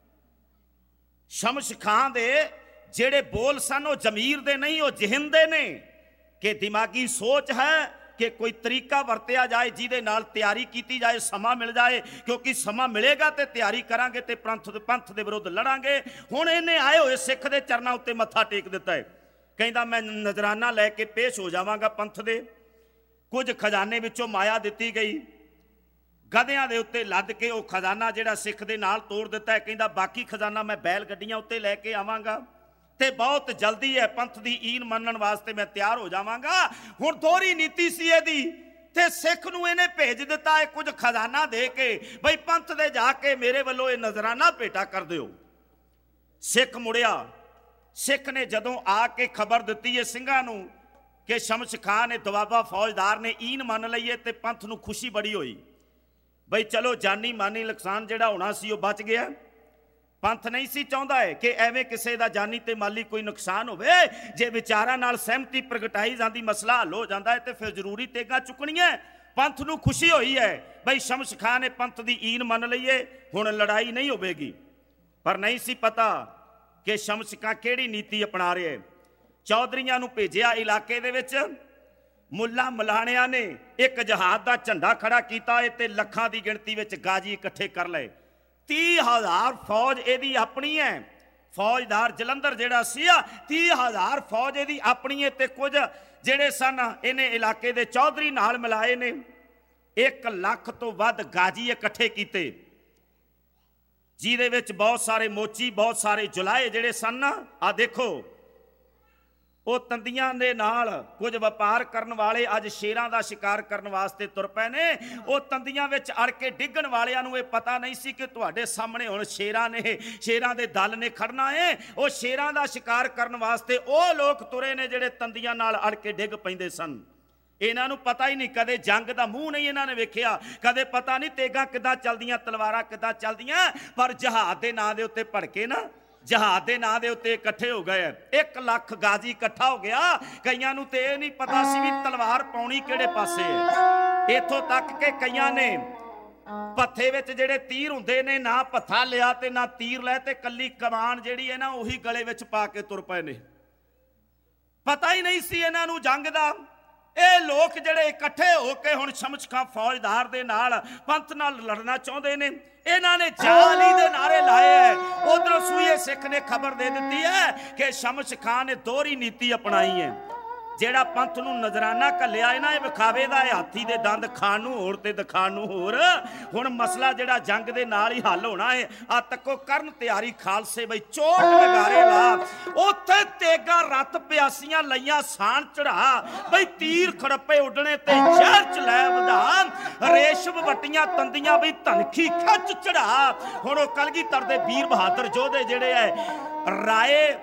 ਸ਼ਮਸ਼ ਖਾਂ ਦੇ ਜਿਹੜੇ ਬੋਲ ਸਨ ਉਹ ਜ਼ਮੀਰ ਦੇ ਨਹੀਂ, ਉਹ ਜ਼ਿਹਨ ਦੇ ਨੇ। ਕਿ ਦਿਮਾਗੀ ਸੋਚ ਹੈ ਕਿ ਕੋਈ ਤਰੀਕਾ ਵਰਤਿਆ ਜਾਏ ਜਿਹਦੇ ਨਾਲ ਤਿਆਰੀ ਕੀਤੀ ਜਾਏ, ਸਮਾਂ ਮਿਲ ਜਾਏ, ਕਿਉਂਕਿ ਸਮਾਂ ਮਿਲੇਗਾ ਤੇ ਤਿਆਰੀ ਕਰਾਂਗੇ ਤੇ ਪੰਥ ਪੰਥ ਦੇ ਵਿਰੁੱਧ ਲੜਾਂਗੇ। ਹੁਣ ਇਹਨੇ ਆਏ ਹੋਏ ਸਿੱਖ ਦੇ ਚਰਨਾਂ ਉੱਤੇ ਮੱਥਾ ਟੇਕ ਦਿੱਤਾ ਹੈ। ਕਹਿੰਦਾ ਮੈਂ ਨਜ਼ਰਾਨਾ ਲੈ ਕੇ ਪੇਸ਼ ਹੋ ਜਾਵਾਂਗਾ ਪੰਥ ਦੇ। ਕੁਝ ਖਜ਼ਾਨੇ ਵਿੱਚੋਂ ਮਾਇਆ ਦਿੱਤੀ ਗਈ, ਗਧਿਆਂ ਦੇ ਉੱਤੇ ਲੱਦ ਕੇ ਉਹ ਖਜ਼ਾਨਾ ਜਿਹੜਾ ਸਿੱਖ ਦੇ ਨਾਲ ਤੋੜ ਦਿੱਤਾ ਹੈ। ਕਹਿੰਦਾ ਬਾਕੀ ਖਜ਼ਾਨਾ ਮੈਂ ਬੈਲ ਗੱਡੀਆਂ ਉੱਤੇ ਲੈ ਕੇ ਆਵਾਂਗਾ ਤੇ ਬਹੁਤ ਜਲਦੀ ਹੈ ਪੰਥ ਦੀ ਈਨ ਮੰਨਣ ਵਾਸਤੇ ਮੈਂ ਤਿਆਰ ਹੋ ਜਾਵਾਂਗਾ। ਹੁਣ ਦੋਹਰੀ ਨੀਤੀ ਸੀ ਇਹਦੀ, ਤੇ ਸਿੱਖ ਨੂੰ ਇਹਨੇ ਭੇਜ ਦਿੱਤਾ ਹੈ ਕੁਝ ਖਜ਼ਾਨਾ ਦੇ ਕੇ, ਬਈ ਪੰਥ ਦੇ ਜਾ ਕੇ ਮੇਰੇ ਵੱਲੋਂ ਇਹ ਨਜ਼ਰਾਨਾ ਭੇਟਾ ਕਰ ਦਿਓ। ਸਿੱਖ ਮੁੜਿਆ। ਸਿੱਖ ਨੇ ਜਦੋਂ ਆ ਕੇ ਖਬਰ ਦਿੱਤੀ ਹੈ ਸਿੰਘਾਂ ਨੂੰ ਕਿ ਸ਼ਮਸ਼ ਖਾਂ ਨੇ, ਦੁਆਬਾ ਫੌਜਦਾਰ ਨੇ ਈਨ ਮੰਨ ਲਈਏ, ਤੇ ਪੰਥ ਨੂੰ ਖੁਸ਼ੀ ਬੜੀ ਹੋਈ ਬਈ ਚਲੋ ਜਾਨੀ ਮਾਨੀ ਨੁਕਸਾਨ ਜਿਹੜਾ ਹੋਣਾ ਸੀ ਉਹ ਬਚ ਗਿਆ। ਪੰਥ ਨਹੀਂ ਸੀ ਚਾਹੁੰਦਾ ਹੈ ਕਿ ਐਵੇਂ ਕਿਸੇ ਦਾ ਜਾਨੀ ਤੇ ਮਾਲੀ ਕੋਈ ਨੁਕਸਾਨ ਹੋਵੇ। ਜੇ ਵਿਚਾਰਾਂ ਨਾਲ ਸਹਿਮਤੀ ਪ੍ਰਗਟਾਈ ਜਾਂਦੀ, ਮਸਲਾ ਹੱਲ ਹੋ ਜਾਂਦਾ ਹੈ, ਤੇ ਫਿਰ ਜ਼ਰੂਰੀ ਤੇਗਾਂ ਚੁੱਕਣੀਆਂ। ਪੰਥ ਨੂੰ ਖੁਸ਼ੀ ਹੋਈ ਹੈ ਬਈ ਸ਼ਮਸ਼ ਖਾਂ ਨੇ ਪੰਥ ਦੀ ਈਨ ਮੰਨ ਲਈਏ, ਹੁਣ ਲੜਾਈ ਨਹੀਂ ਹੋਵੇਗੀ। ਪਰ ਨਹੀਂ ਸੀ ਪਤਾ ਕਿ ਸ਼ਮਸ਼ ਖਾਂ ਕਿਹੜੀ ਨੀਤੀ ਅਪਣਾ ਰਿਹਾ ਹੈ। ਚੌਧਰੀਆਂ ਨੂੰ ਭੇਜਿਆ ਇਲਾਕੇ ਦੇ ਵਿੱਚ। ਮੁੱਲਾ ਮਲਾਣਿਆਂ ਨੇ ਇੱਕ ਜਹਾਦ ਦਾ ਝੰਡਾ ਖੜਾ ਕੀਤਾ ਹੈ ਤੇ ਲੱਖਾਂ ਦੀ ਗਿਣਤੀ ਵਿੱਚ ਗਾਜੀ ਇਕੱਠੇ ਕਰ ਲਏ। ਤੀਹ ਹਜ਼ਾਰ ਫੌਜ ਇਹਦੀ ਆਪਣੀ ਹੈ। ਫੌਜਦਾਰ ਜਲੰਧਰ ਜਿਹੜਾ ਸੀ ਆ, ਤੀਹ ਹਜ਼ਾਰ ਫੌਜ ਇਹਦੀ ਆਪਣੀ ਹੈ, ਤੇ ਕੁਝ ਜਿਹੜੇ ਸਨ ਇਹਨੇ ਇਲਾਕੇ ਦੇ ਚੌਧਰੀ ਨਾਲ ਮਿਲਾਏ ਨੇ। ਇੱਕ ਲੱਖ ਤੋਂ ਵੱਧ ਗਾਜੀ ਇਕੱਠੇ ਕੀਤੇ, ਜਿਹਦੇ ਵਿੱਚ ਬਹੁਤ ਸਾਰੇ ਮੋਚੀ, ਬਹੁਤ ਸਾਰੇ ਜੁਲਾਏ ਜਿਹੜੇ ਸਨ। ਆ ਦੇਖੋ, ਉਹ ਤੰਦੀਆਂ ਦੇ ਨਾਲ ਕੁਝ ਵਪਾਰ ਕਰਨ ਵਾਲੇ ਅੱਜ ਸ਼ੇਰਾਂ ਦਾ ਸ਼ਿਕਾਰ ਕਰਨ ਵਾਸਤੇ ਤੁਰ ਪਏ ਨੇ। ਉਹ ਤੰਦੀਆਂ ਵਿੱਚ ਅੜ ਕੇ ਡਿੱਗਣ ਵਾਲਿਆਂ ਨੂੰ ਇਹ ਪਤਾ ਨਹੀਂ ਸੀ ਕਿ ਤੁਹਾਡੇ ਸਾਹਮਣੇ ਹੁਣ ਸ਼ੇਰਾਂ ਨੇ, ਸ਼ੇਰਾਂ ਦੇ ਦਲ ਨੇ ਖੜਨਾ ਹੈ। ਉਹ ਸ਼ੇਰਾਂ ਦਾ ਸ਼ਿਕਾਰ ਕਰਨ ਵਾਸਤੇ ਉਹ ਲੋਕ ਤੁਰੇ ਨੇ ਜਿਹੜੇ ਤੰਦੀਆਂ ਨਾਲ ਅੜ ਕੇ ਡਿੱਗ ਪੈਂਦੇ ਸਨ। ਇਹਨਾਂ ਨੂੰ ਪਤਾ ਹੀ ਨਹੀਂ, ਕਦੇ ਜੰਗ ਦਾ ਮੂੰਹ ਨਹੀਂ ਇਹਨਾਂ ਨੇ ਵੇਖਿਆ, ਕਦੇ ਪਤਾ ਨਹੀਂ ਤੇਗਾਂ ਕਿੱਦਾਂ ਚੱਲਦੀਆਂ, ਤਲਵਾਰਾਂ ਕਿੱਦਾਂ ਚੱਲਦੀਆਂ, ਪਰ ਜਹਾਜ਼ ਦੇ ਨਾਂ ਦੇ ਉੱਤੇ ਭੜਕੇ ਨਾ, ਜਹਾਜ਼ ਦੇ ਨਾਂ ਦੇ ਉੱਤੇ ਇਕੱਠੇ ਹੋ ਗਏ। ਇੱਕ ਲੱਖ ਗਾਜ਼ੀ ਇਕੱਠਾ ਹੋ ਗਿਆ। ਕਈਆਂ ਨੂੰ ਤੇ ਇਹ ਨਹੀਂ ਪਤਾ ਸੀ ਵੀ ਤਲਵਾਰ ਪਾਉਣੀ ਕਿਹੜੇ ਪਾਸੇ ਹੈ। ਇੱਥੋਂ ਤੱਕ ਕਿ ਕਈਆਂ ਨੇ ਪੱਥੇ ਵਿੱਚ ਜਿਹੜੇ ਤੀਰ ਹੁੰਦੇ ਨੇ, ਨਾ ਪੱਥਾ ਲਿਆ ਤੇ ਨਾ ਤੀਰ ਲੈ, ਤੇ ਕੱਲੀ ਕਮਾਨ ਜਿਹੜੀ ਹੈ ਨਾ ਉਹੀ ਗਲੇ ਵਿੱਚ ਪਾ ਕੇ ਤੁਰ ਪਏ ਨੇ। ਪਤਾ ਹੀ ਨਹੀਂ ਸੀ ਇਹਨਾਂ ਨੂੰ ਜੰਗ ਦਾ। ਇਹ ਲੋਕ ਜਿਹੜੇ ਇਕੱਠੇ ਹੋ ਕੇ ਹੁਣ ਸ਼ਮਸ਼ ਖਾਂ ਫੌਜਦਾਰ ਦੇ ਨਾਲ, ਪੰਥ ਨਾਲ ਲੜਨਾ ਚਾਹੁੰਦੇ ਨੇ। ਇਹਨਾਂ ਨੇ ਜਾਲੀ ਦੇ ਨਾਰੇ ਲਾਏ ਹੈ। ਉਧਰੋਂ ਸੂਏ ਸਿੱਖ ਨੇ ਖਬਰ ਦੇ ਦਿੱਤੀ ਹੈ ਕਿ ਸ਼ਮਸ਼ ਖਾਂ ਨੇ ਦੋਹਰੀ ਨੀਤੀ ਅਪਣਾਈ ਹੈ। ਜਿਹੜਾ ਪੰਥ ਨੂੰ ਨਜ਼ਰਾਨਾ ਘੱਲਿਆ ਇਹਨਾਂ ਇਹ ਵਿਖਾਵੇ ਦਾ, ਹਾਥੀ ਦੇ ਦੰਦ ਖਾਣ ਨੂੰ ਹੋਰ ਤੇ ਦਿਖਾਣ ਨੂੰ ਹੋਰ। ਹੁਣ ਮਸਲਾ ਜਿਹੜਾ ਜੰਗ ਦੇ ਨਾਲ ਹੀ ਹੱਲ ਹੋਣਾ ਹੈ। ਆ ਤੱਕੋ ਕਰਨ ਤਿਆਰੀ ਖਾਲਸੇ ਬਈ, ਚੋਟ ਨਗਾਰੇ ਲਾ, ਉੱਥੇ ਤੇਗਾ ਰੱਤ ਪਿਆਸੀਆਂ ਲਈਆਂ ਸਾਨ ਚੜਾ ਬਈ, ਤੀਰ ਖੜੱਪੇ ਉੱਡਣੇ ਤੇ ਜ਼ਹਿਰ ਚ ਲੈ ਵਧਾ, ਰੇਸ਼ਮ ਵੱਟੀਆਂ ਤੰਦੀਆਂ ਬਈ, ਧਨਖੀ ਖੱਚ ਚੜਾ। ਹੁਣ ਉਹ ਕਲਗੀਧਰ ਦੇ ਵੀਰ ਬਹਾਦਰ ਯੋਧੇ ਜਿਹੜੇ ਹੈ, ਰਾਏ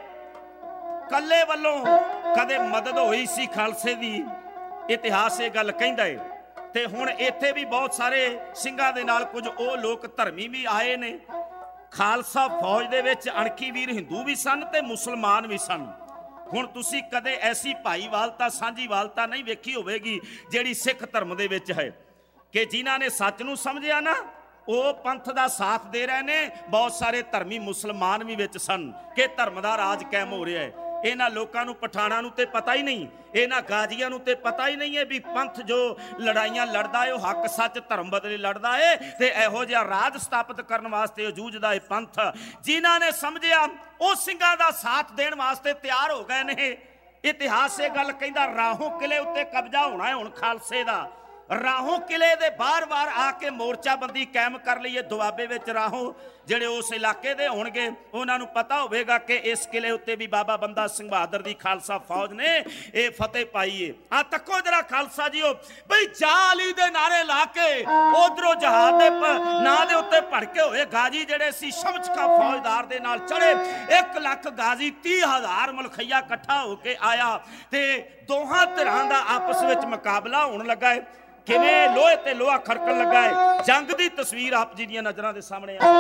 ਕੱਲੇ ਵੱਲੋਂ ਕਦੇ ਮਦਦ ਹੋਈ ਸੀ ਖਾਲਸੇ ਦੀ, ਇਤਿਹਾਸ ਇਹ ਗੱਲ ਕਹਿੰਦਾ ਏ। ਤੇ ਹੁਣ ਇੱਥੇ ਵੀ ਬਹੁਤ ਸਾਰੇ ਸਿੰਘਾਂ ਦੇ ਨਾਲ ਕੁਝ ਉਹ ਲੋਕ ਧਰਮੀ ਵੀ ਆਏ ਨੇ। ਖਾਲਸਾ ਫੌਜ ਦੇ ਵਿੱਚ ਅਣਖੀ ਵੀਰ ਹਿੰਦੂ ਵੀ ਸਨ ਤੇ ਮੁਸਲਮਾਨ ਵੀ ਸਨ। ਹੁਣ ਤੁਸੀਂ ਕਦੇ ਐਸੀ ਭਾਈਵਾਲਤਾ, ਸਾਂਝੀਵਾਲਤਾ ਨਹੀਂ ਵੇਖੀ ਹੋਵੇਗੀ ਜਿਹੜੀ ਸਿੱਖ ਧਰਮ ਦੇ ਵਿੱਚ ਹੈ, ਕਿ ਜਿਨ੍ਹਾਂ ਨੇ ਸੱਚ ਨੂੰ ਸਮਝਿਆ ਨਾ ਉਹ ਪੰਥ ਦਾ ਸਾਥ ਦੇ ਰਹੇ ਨੇ। ਬਹੁਤ ਸਾਰੇ ਧਰਮੀ ਮੁਸਲਮਾਨ ਵੀ ਵਿੱਚ ਸਨ ਕਿ ਧਰਮ ਦਾ ਰਾਜ ਕਾਇਮ ਹੋ ਰਿਹਾ ਹੈ। ਇਹਨਾਂ ਲੋਕਾਂ ਨੂੰ, ਪਠਾਣਾਂ ਨੂੰ ਤੇ ਪਤਾ ਹੀ ਨਹੀਂ, ਇਹਨਾਂ ਗਾਜੀਆਂ ਨੂੰ ਤੇ ਪਤਾ ਹੀ ਨਹੀਂ ਹੈ ਵੀ ਪੰਥ ਜੋ ਲੜਾਈਆਂ ਲੜਦਾ ਹੈ ਉਹ ਹੱਕ ਸੱਚ ਧਰਮ ਬਦਲੇ ਲੜਦਾ ਹੈ, ਤੇ ਇਹੋ ਜਿਹਾ ਰਾਜ ਸਥਾਪਿਤ ਕਰਨ ਵਾਸਤੇ ਉਹ ਜੂਝਦਾ ਹੈ ਪੰਥ। ਜਿਨ੍ਹਾਂ ਨੇ ਸਮਝਿਆ ਉਹ ਸਿੰਘਾਂ ਦਾ ਸਾਥ ਦੇਣ ਵਾਸਤੇ ਤਿਆਰ ਹੋ ਗਏ ਨੇ। ਇਤਿਹਾਸ ਇਹ ਗੱਲ ਕਹਿੰਦਾ, ਰਾਹੋਂ ਕਿਲੇ ਉੱਤੇ ਕਬਜ਼ਾ ਹੋਣਾ ਹੈ ਹੁਣ ਖਾਲਸੇ ਦਾ। ਰਾਹੋਂ ਕਿਲੇ ਦੇ ਬਾਰ-ਬਾਰ ਆ ਕੇ ਮੋਰਚਾਬੰਦੀ ਕਾਇਮ ਕਰ ਲਈਏ। ਦੁਆਬੇ ਵਿੱਚ ਰਾਹੋਂ ਜਿਹੜੇ ਉਸ ਇਲਾਕੇ ਦੇ ਹੋਣਗੇ ਉਹਨਾਂ ਨੂੰ ਪਤਾ ਹੋਵੇਗਾ ਕਿ ਇਸ ਕਿਲੇ ਉੱਤੇ ਵੀ ਬਾਬਾ ਬੰਦਾ ਸਿੰਘ ਬਹਾਦਰ ਦੀ ਖਾਲਸਾ ਫੌਜ ਨੇ ਇਹ ਫਤਿਹ ਪਾਈ ਏ। ਆ ਤੱਕੋ ਜਰਾ ਖਾਲਸਾ ਜੀਓ ਬਈ, ਜਾਲੀ ਦੇ ਨਾਰੇ ਲਾ ਕੇ ਉਧਰੋਂ ਜਹਾਜ਼ ਦੇ ਨਾਂ ਦੇ ਉੱਤੇ ਭੜਕੇ ਹੋਏ ਗਾਜੀ ਜਿਹੜੇ ਸੀ ਸ਼ਮਸ਼ ਖਾਂ ਫੌਜਦਾਰ ਦੇ ਨਾਲ ਚੜੇ। ਇੱਕ ਲੱਖ ਗਾਜੀ, ਤੀਹ ਹਜ਼ਾਰ ਮਲਖਈਆ ਇਕੱਠਾ ਹੋ ਕੇ ਆਇਆ ਤੇ ਦੋਹਾਂ ਧਿਰਾਂ ਦਾ ਆਪਸ ਵਿੱਚ ਮੁਕਾਬਲਾ ਹੋਣ ਲੱਗਾ ਹੈ। ਕਿਵੇਂ ਲੋਹੇ ਤੇ ਲੋਹਾ ਖੜਕਣ ਲੱਗਾ ਹੈ। ਜੰਗ ਦੀ ਤਸਵੀਰ ਆਪ ਜੀ ਦੀਆਂ ਨਜ਼ਰਾਂ ਦੇ ਸਾਹਮਣੇ ਆ।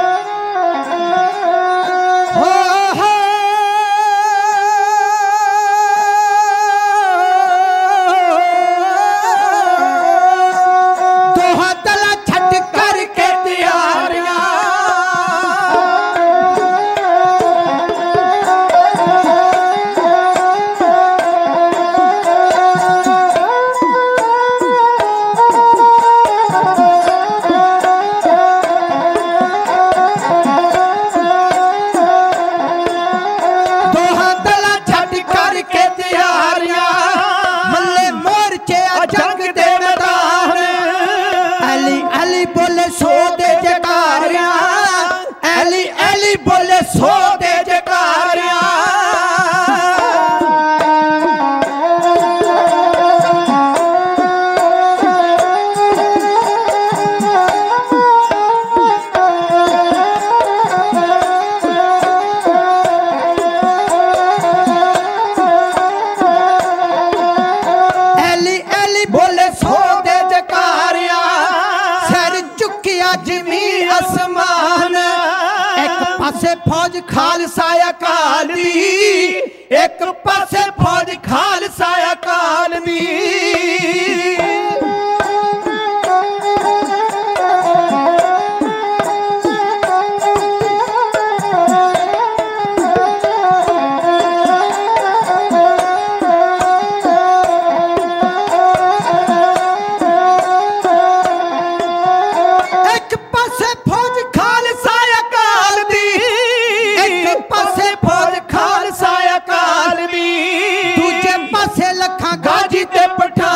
ਦੋਹਾਂ ਤਲਾ ਛੱਡ ਕਰਕੇ ਤਿਆਰੀਆਂ, ਸੋ ਦੇ ਜਕਾਰਿਆਂ। ਐਲੀ ਐਲੀ ਬੋਲੇ ਸੋ ਦੇ ਜਕਾਰਿਆਂ, ਸਿਰ ਚੁੱਕਿਆ ਜਿਮੀ ਅਸਮਾਨ। ਪਾਸੇ ਫੌਜ ਖਾਲਸਾ ਅਕਾਲ ਦੀ, ਇੱਕ ਪਾਸੇ ਫੌਜ ਖਾਲਸਾ ਅਕਾਲ ਦੀ। ਇੱਕ ਪਾਸੇ ਫੌਜ ਖਾਲਸਾ ਅਕਾਲ ਦੀ, ਇੱਕ ਪਾਸੇ ਫੌਜ ਖਾਲਸਾ ਅਕਾਲ ਦੀ, ਦੂਜੇ ਪਾਸੇ ਲੱਖਾਂ ਗਾਜੀ ਤੇ ਪਠਾਨ।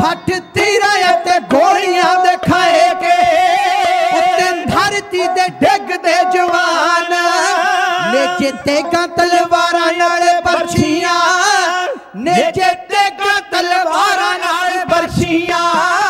फट तीरा ते गोलियां दे खाए के उत्ते धरती दे डिग दे जवान नेचे तेगा तलवारां नाल बरछियां नेचे तेगा तलवारां नाल बरछियां